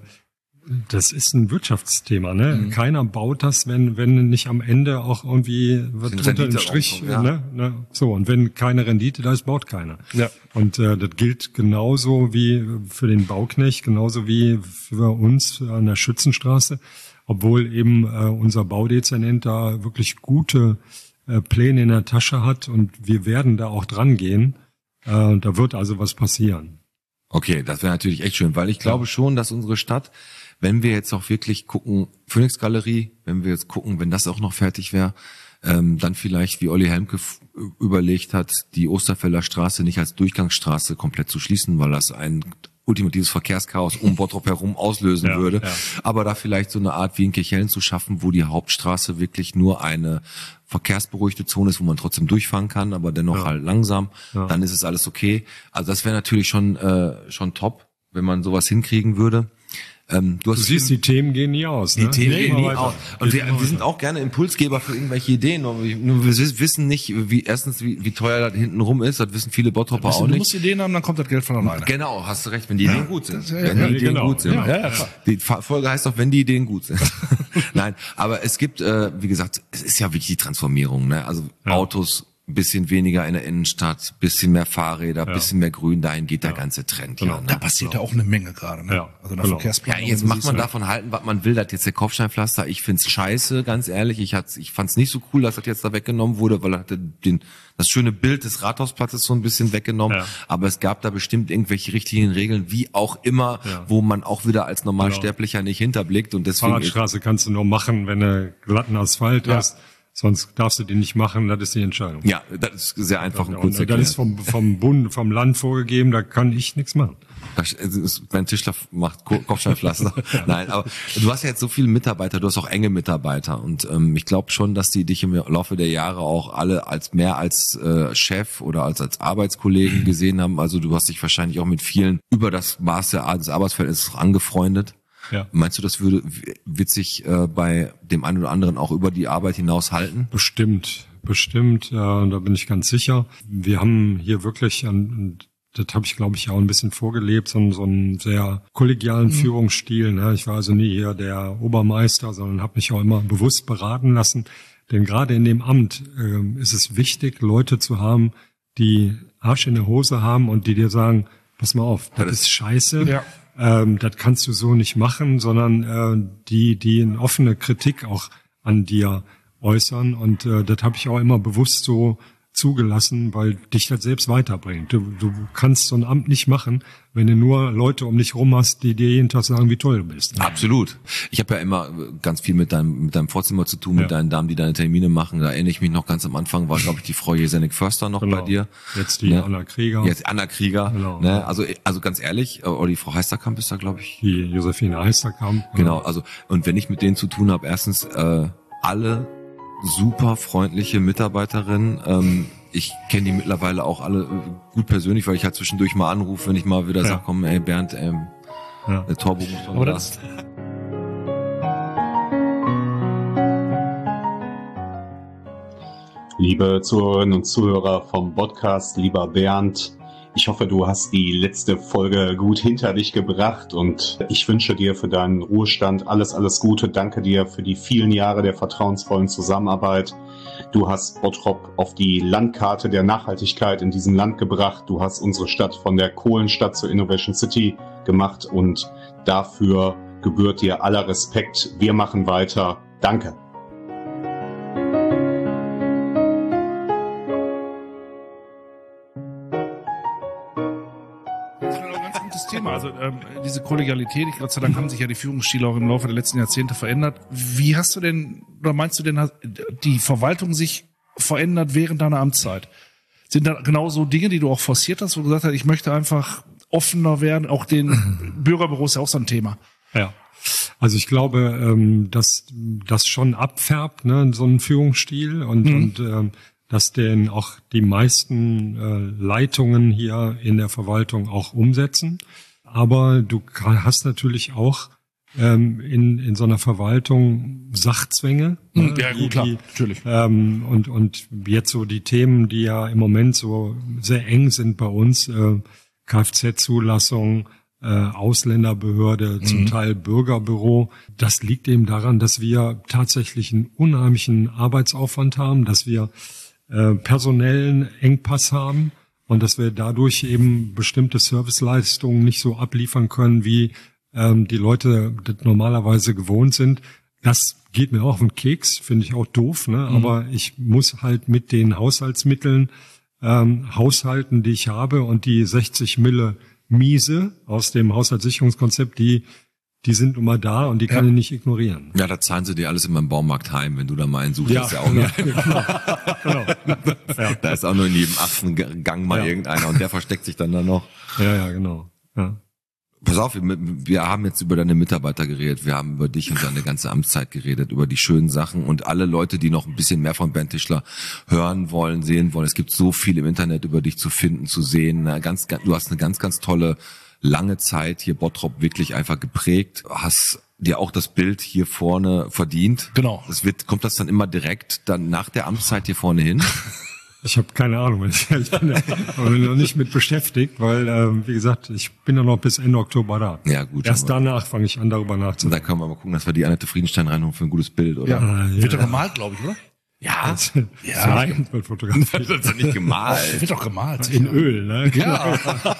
das ist ein Wirtschaftsthema. Ne? Mhm. Keiner baut das, wenn wenn nicht am Ende auch irgendwie was Sind drunter im Rendite Strich. rauskommt, ja. Ne? Ne? So, und wenn keine Rendite da ist, baut keiner. Ja. Und äh, das gilt genauso wie für den Bauknecht, genauso wie für uns an der Schützenstraße, obwohl eben äh, unser Baudezernent da wirklich gute äh, Pläne in der Tasche hat und wir werden da auch dran gehen. Äh, da wird also was passieren. Okay, das wäre natürlich echt schön, weil ich glaube schon, dass unsere Stadt, wenn wir jetzt auch wirklich gucken, Phoenix Galerie, wenn wir jetzt gucken, wenn das auch noch fertig wäre, ähm, dann vielleicht, wie Olli Helmke f- überlegt hat, die Osterfelder Straße nicht als Durchgangsstraße komplett zu schließen, weil das ein ultimatives Verkehrschaos um Bottrop herum auslösen Ja, würde. ja. Aber da vielleicht so eine Art wie in Kirchhellen zu schaffen, wo die Hauptstraße wirklich nur eine verkehrsberuhigte Zone ist, wo man trotzdem durchfahren kann, aber dennoch Ja. halt langsam, Ja. dann ist es alles okay. Also das wäre natürlich schon äh, schon top, wenn man sowas hinkriegen würde. Ähm, du, hast Du siehst, die Themen gehen nie aus. die Ne? Themen Geht gehen immer nie weiter. aus. Und Geht wir, immer wir sind weiter. auch gerne Impulsgeber für irgendwelche Ideen. Nur wir nur wir wissen nicht, wie erstens wie, wie teuer das hinten rum ist. Das wissen viele Bottroper auch Du nicht. musst Ideen haben, dann kommt das Geld von alleine. Genau, hast du recht, wenn die Ideen gut sind. ja, Wenn ja, die Ideen genau. gut sind. Ja, ja, klar. Die Fa- Folge heißt auch, wenn die Ideen gut sind. Nein, aber es gibt, äh, wie gesagt, es ist ja wirklich die Transformierung. Ne? Also Autos ein bisschen weniger in der Innenstadt, bisschen mehr Fahrräder, ja. bisschen mehr Grün, dahin geht der ja. ganze Trend. Genau. Ja, ne? Da passiert ja auch eine Menge gerade. Ne? Ja. Also in der Genau. Verkehrsplanung. Ja, jetzt macht man davon halten, was man will. Das jetzt der Kopfsteinpflaster. Ich find's scheiße, ganz ehrlich. Ich hat's, ich fand's nicht so cool, dass das jetzt da weggenommen wurde, weil er hatte den, das schöne Bild des Rathausplatzes so ein bisschen weggenommen. Ja. Aber es gab da bestimmt irgendwelche richtigen Regeln, wie auch immer, ja. wo man auch wieder als Normalsterblicher genau. nicht hinterblickt. Und deswegen Fahrradstraße kannst du nur machen, wenn du glatten Asphalt ja. hast. Sonst darfst du die nicht machen, das ist die Entscheidung. Ja, das ist sehr einfach und kurz erklärt. Das ist vom, vom Bund, vom Land vorgegeben, da kann ich nichts machen. Das ist, mein Tischler macht Kopfsteinpflaster. Nein, aber du hast ja jetzt so viele Mitarbeiter, du hast auch enge Mitarbeiter und ähm, ich glaube schon, dass die dich im Laufe der Jahre auch alle als mehr als äh, Chef oder als als Arbeitskollegen gesehen haben. Also du hast dich wahrscheinlich auch mit vielen über das Maß des Arbeitsverhältnisses angefreundet. Ja. Meinst du, das würde wird sich äh, bei dem einen oder anderen auch über die Arbeit hinaus halten? Bestimmt, bestimmt, ja, da bin ich ganz sicher. Wir haben hier wirklich, ein, das habe ich glaube ich auch ein bisschen vorgelebt, so, so einen sehr kollegialen mhm. Führungsstil. Ne? Ich war also nie hier der Obermeister, sondern habe mich auch immer bewusst beraten lassen. Denn gerade in dem Amt äh, ist es wichtig, Leute zu haben, die Arsch in der Hose haben und die dir sagen, pass mal auf, das, das ist scheiße. Ja. Ähm, das kannst du so nicht machen, sondern äh, die, die eine offene Kritik auch an dir äußern. Und äh, das habe ich auch immer bewusst so zugelassen, weil dich das selbst weiterbringt. Du, du kannst so ein Amt nicht machen, wenn du nur Leute um dich rum hast, die dir jeden Tag sagen, wie toll du bist. Absolut. Ich habe ja immer ganz viel mit deinem mit deinem Vorzimmer zu tun, ja. mit deinen Damen, die deine Termine machen. Da erinnere ich mich noch ganz am Anfang, war, glaube ich, die Frau Jesenik-Förster noch genau. bei dir. Jetzt die ne? Anna Krieger. Jetzt Anna Krieger. Genau. Ne? Also also ganz ehrlich, oder die Frau Heisterkamp ist da, glaube ich. Die Josephine Heisterkamp. Genau, also und wenn ich mit denen zu tun habe, erstens äh, alle super freundliche Mitarbeiterinnen. Ähm, ich kenne die mittlerweile auch alle gut persönlich, weil ich halt zwischendurch mal anrufe, wenn ich mal wieder ja. sage, komm, ey Bernd, ähm, ja. der Torbo muss von da. Liebe Zuhörerinnen und Zuhörer vom Podcast, lieber Bernd, ich hoffe, du hast die letzte Folge gut hinter dich gebracht und ich wünsche dir für deinen Ruhestand alles, alles Gute. Danke dir für die vielen Jahre der vertrauensvollen Zusammenarbeit. Du hast Bottrop auf die Landkarte der Nachhaltigkeit in diesem Land gebracht. Du hast unsere Stadt von der Kohlenstadt zur Innovation City gemacht und dafür gebührt dir aller Respekt. Wir machen weiter. Danke. Thema. Also ähm, diese Kollegialität, Gott sei Dank haben sich ja die Führungsstile auch im Laufe der letzten Jahrzehnte verändert. Wie hast du denn, oder meinst du denn, hat die Verwaltung sich verändert während deiner Amtszeit? Sind da genau so Dinge, die du auch forciert hast, wo du gesagt hast, ich möchte einfach offener werden, auch den Bürgerbüros ist ja auch so ein Thema. Ja. Also ich glaube, ähm, dass das schon abfärbt, ne, so ein Führungsstil und, mhm. und ähm, dass den auch die meisten äh, Leitungen hier in der Verwaltung auch umsetzen. Aber du hast natürlich auch ähm, in in so einer Verwaltung Sachzwänge. Mhm. Ja, gut, klar, die, natürlich. Ähm, und und jetzt so die Themen, die ja im Moment so sehr eng sind bei uns, äh, Kfz-Zulassung, äh, Ausländerbehörde, mhm. zum Teil Bürgerbüro. Das liegt eben daran, dass wir tatsächlich einen unheimlichen Arbeitsaufwand haben, dass wir äh, personellen Engpass haben und dass wir dadurch eben bestimmte Serviceleistungen nicht so abliefern können, wie ähm, die Leute das normalerweise gewohnt sind. Das geht mir auch auf den Keks, finde ich auch doof, ne? Mhm. Aber ich muss halt mit den Haushaltsmitteln ähm, haushalten, die ich habe, und die sechzig Mille Miese aus dem Haushaltssicherungskonzept, die die sind nun mal da und die kann ja. ich nicht ignorieren. Ja, da zahlen sie dir alles in meinem Baumarkt heim, wenn du da mal einen suchst. Ja, ist ja auch ja, genau. genau. Ja. Da ist auch nur in jedem achten Gang mal ja. irgendeiner und der versteckt sich dann da noch. Ja, ja, genau. Ja. Pass auf, wir, wir haben jetzt über deine Mitarbeiter geredet, wir haben über dich und deine ganze Amtszeit geredet, über die schönen Sachen und alle Leute, die noch ein bisschen mehr von Bernd Tischler hören wollen, sehen wollen. Es gibt so viel im Internet über dich zu finden, zu sehen. Ganz, ganz, du hast eine ganz, ganz tolle lange Zeit hier Bottrop wirklich einfach geprägt, hast dir auch das Bild hier vorne verdient. Genau. Das wird, kommt das dann immer direkt dann nach der Amtszeit hier vorne hin? Ich habe keine Ahnung, ich bin noch nicht mit beschäftigt, weil, äh, wie gesagt, ich bin ja noch bis Ende Oktober da. Ja, gut. Erst danach fange ich an, darüber nachzudenken. Und dann können wir mal gucken, dass wir die Annette Friedenstein reinholen für ein gutes Bild, oder? Ja, ja. Wird ja normal, glaube ich, oder? Ja, Das, Ja. Nein, wird fotografiert. das ist doch nicht gemalt. Wird doch gemalt. In Öl, ne? Ja,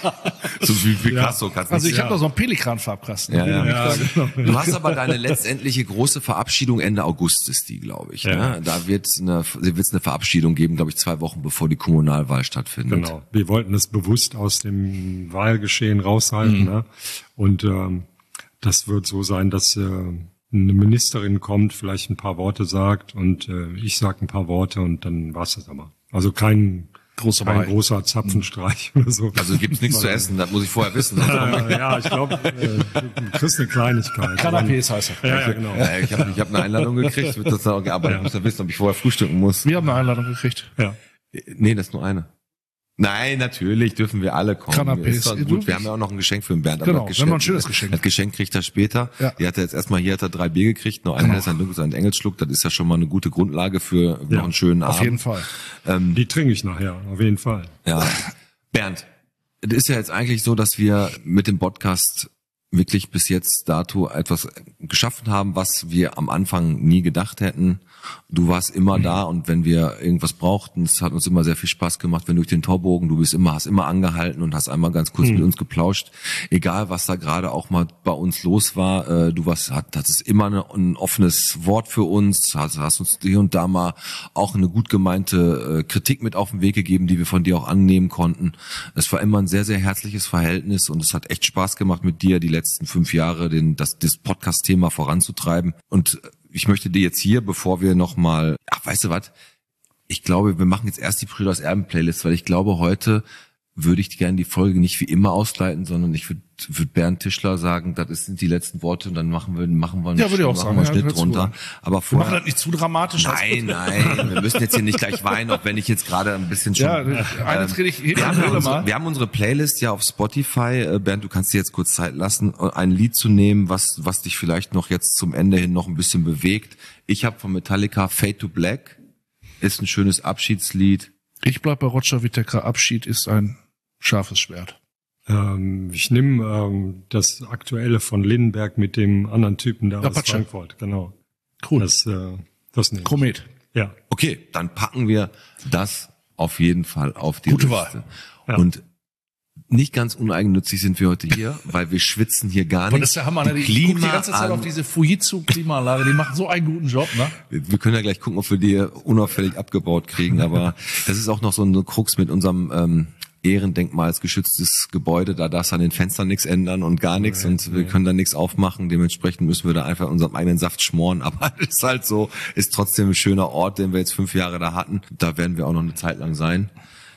So wie Picasso kannst du also nicht ich habe da so einen Pelikan-Farbkasten. Ja, ja. Ja, genau. Du hast aber deine letztendliche große Verabschiedung Ende August ist die, glaube ich. Ja. Ne? Da wird es eine, wird's eine Verabschiedung geben, glaube ich, zwei Wochen bevor die Kommunalwahl stattfindet. Genau. Wir wollten das bewusst aus dem Wahlgeschehen raushalten. Mhm. Ne? Und ähm, das wird so sein, dass äh, eine Ministerin kommt, vielleicht ein paar Worte sagt und äh, ich sage ein paar Worte und dann war's das aber. Also kein, Großer kein Brei. großer Zapfenstreich oder so. Also gibt's nichts zu essen, das muss ich vorher wissen. Ja, ja, ich glaube, äh, du kriegst eine Kleinigkeit. Canapés heißt er. Ja, ja, genau. Ja, ich habe ich hab eine Einladung gekriegt, wird das dann auch gearbeitet. Ich muss ja wissen, ob ich vorher frühstücken muss. Wir haben eine Einladung gekriegt. Ja. Nee, das ist nur eine. Nein, natürlich dürfen wir alle kommen. Canapés. Ist doch gut. Wir haben ja auch noch ein Geschenk für den Bernd. aber Genau, das wir haben noch ein schönes Geschenk. Das Geschenk kriegt er später. Ja. Die hat er jetzt erstmal, hier hat er drei Bier gekriegt, noch ein Helles, ein Dunkles, ein Engelsschluck. Das ist ja schon mal eine gute Grundlage für Ja, noch einen schönen Auf Abend. jeden Fall. Die trinke ich nachher, auf jeden Fall. Ja. Bernd, es ist ja jetzt eigentlich so, dass wir mit dem Podcast wirklich bis jetzt dato etwas geschaffen haben, was wir am Anfang nie gedacht hätten. Du warst immer da und wenn wir irgendwas brauchten, es hat uns immer sehr viel Spaß gemacht, wenn durch den Torbogen, du bist immer, hast immer angehalten und hast einmal ganz kurz Mhm. mit uns geplauscht. Egal, was da gerade auch mal bei uns los war, äh, du warst, hat, hattest immer eine, ein offenes Wort für uns, hast, hast uns hier und da mal auch eine gut gemeinte äh, Kritik mit auf den Weg gegeben, die wir von dir auch annehmen konnten. Es war immer ein sehr, sehr herzliches Verhältnis und es hat echt Spaß gemacht mit dir, die letzten fünf Jahre den, das, das Podcast-Thema voranzutreiben. Und ich möchte dir jetzt hier, bevor wir nochmal, ach, weißt du was, ich glaube, wir machen jetzt erst die Brüder aus Erben-Playlist, weil ich glaube, heute würde ich gerne die Folge nicht wie immer ausleiten, sondern ich würde würd Bernd Tischler sagen, das sind die letzten Worte und dann machen wir, machen wir einen, Ja, würde ich auch machen sagen, wir einen ja, Schnitt hört zu drunter. an. Aber Wir vorher, machen das nicht zu dramatisch. nein, nein, wir müssen jetzt hier nicht gleich weinen, auch wenn ich jetzt gerade ein bisschen schon... Ja, eine drehe ich Wir haben, ja mal. unsere, wir haben unsere Playlist ja auf Spotify. Äh, Bernd, du kannst dir jetzt kurz Zeit lassen, ein Lied zu nehmen, was was dich vielleicht noch jetzt zum Ende hin noch ein bisschen bewegt. Ich habe von Metallica Fade to Black. Ist ein schönes Abschiedslied. Ich bleib bei Roger Whittaker. Abschied ist ein scharfes Schwert. Ähm, ich nehme ähm, das aktuelle von Lindenberg mit dem anderen Typen da aus Apache. Frankfurt. Genau. Cool. Das, äh, das nehme ich. Komet. Ja. Okay, dann packen wir das auf jeden Fall auf die Gute Liste. Wahl. Ja. Und nicht ganz uneigennützig sind wir heute hier, weil wir schwitzen hier gar Und nicht. das ist der Hammer, ne? Ich guck die ganze Zeit auf diese Fujitsu-Klimaanlage. Die machen so einen guten Job, ne? Wir können ja gleich gucken, ob wir die unauffällig abgebaut kriegen, aber das ist auch noch so eine Krux mit unserem ähm, ehrendenkmalsgeschütztes Gebäude, da darfst du an den Fenstern nichts ändern und gar nichts Nee, und wir nee. können da nichts aufmachen, dementsprechend müssen wir da einfach unseren eigenen Saft schmoren, aber ist halt so, ist trotzdem ein schöner Ort, den wir jetzt fünf Jahre da hatten, da werden wir auch noch eine Zeit lang sein.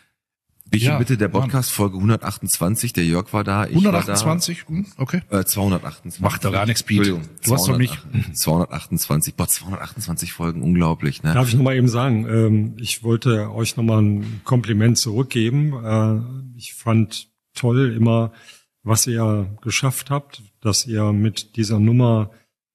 Bitte, Ja, bitte, der Mann. Podcast Folge hundertachtundzwanzig, der Jörg war da, ich hundertachtundzwanzig, hm, okay. war da, äh, zweihundertachtundzwanzig. Macht doch gar nichts, Pete. Entschuldigung, Du hast doch nicht- zweihundertachtundzwanzig, boah, zweihundertachtundzwanzig Folgen, unglaublich, ne? Darf ich nochmal eben sagen, ähm, ich wollte euch nochmal ein Kompliment zurückgeben. Äh, ich fand toll immer, was ihr geschafft habt, dass ihr mit dieser Nummer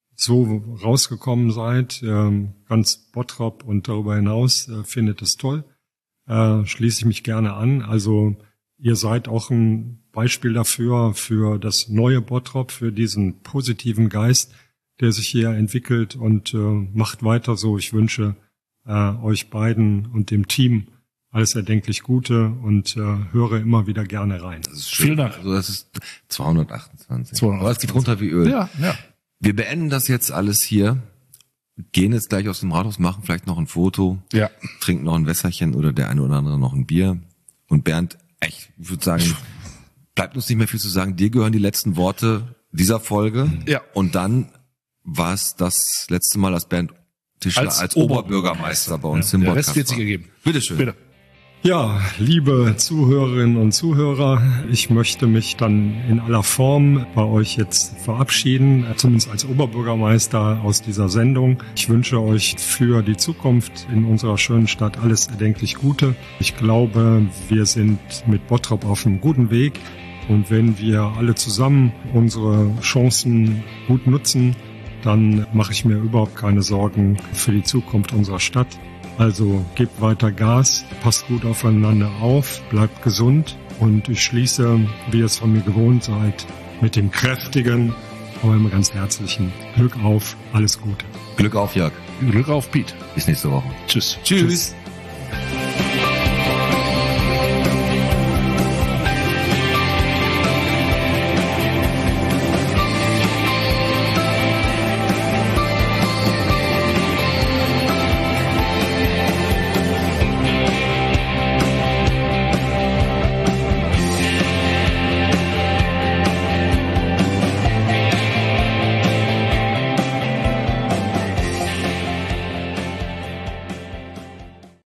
so rausgekommen seid. Ähm, ganz Bottrop und darüber hinaus äh, findet es toll. Äh, schließe ich mich gerne an. Also ihr seid auch ein Beispiel dafür, für das neue Bottrop, für diesen positiven Geist, der sich hier entwickelt und äh, macht weiter so. Ich wünsche äh, euch beiden und dem Team alles erdenklich Gute und äh, höre immer wieder gerne rein. Das ist schön. Vielen Dank. Also das ist zweihundertachtundzwanzig. zweihundertachtundzwanzig. Aber es geht runter wie Öl. Ja, ja. Wir beenden das jetzt alles hier, gehen jetzt gleich aus dem Rathaus, machen vielleicht noch ein Foto, Ja. trinken noch ein Wässerchen oder der eine oder andere noch ein Bier. Und Bernd, ich würde sagen, bleibt uns nicht mehr viel zu sagen. Dir gehören die letzten Worte dieser Folge. Ja. Und dann war es das letzte Mal, dass Bernd Tischler als, Als Oberbürgermeister bei uns im Der Podcast Rest wird sich war. ergeben. Bitteschön. Bitte. Ja, liebe Zuhörerinnen und Zuhörer, ich möchte mich dann in aller Form bei euch jetzt verabschieden, zumindest als Oberbürgermeister aus dieser Sendung. Ich wünsche euch für die Zukunft in unserer schönen Stadt alles erdenklich Gute. Ich glaube, wir sind mit Bottrop auf einem guten Weg. Und wenn wir alle zusammen unsere Chancen gut nutzen, dann mache ich mir überhaupt keine Sorgen für die Zukunft unserer Stadt. Also gebt weiter Gas, passt gut aufeinander auf, bleibt gesund und ich schließe, wie ihr es von mir gewohnt seid, mit dem kräftigen, aber immer ganz herzlichen Glück auf, alles Gute. Glück auf, Jörg. Glück auf, Piet. Bis nächste Woche. Tschüss. Tschüss. Tschüss.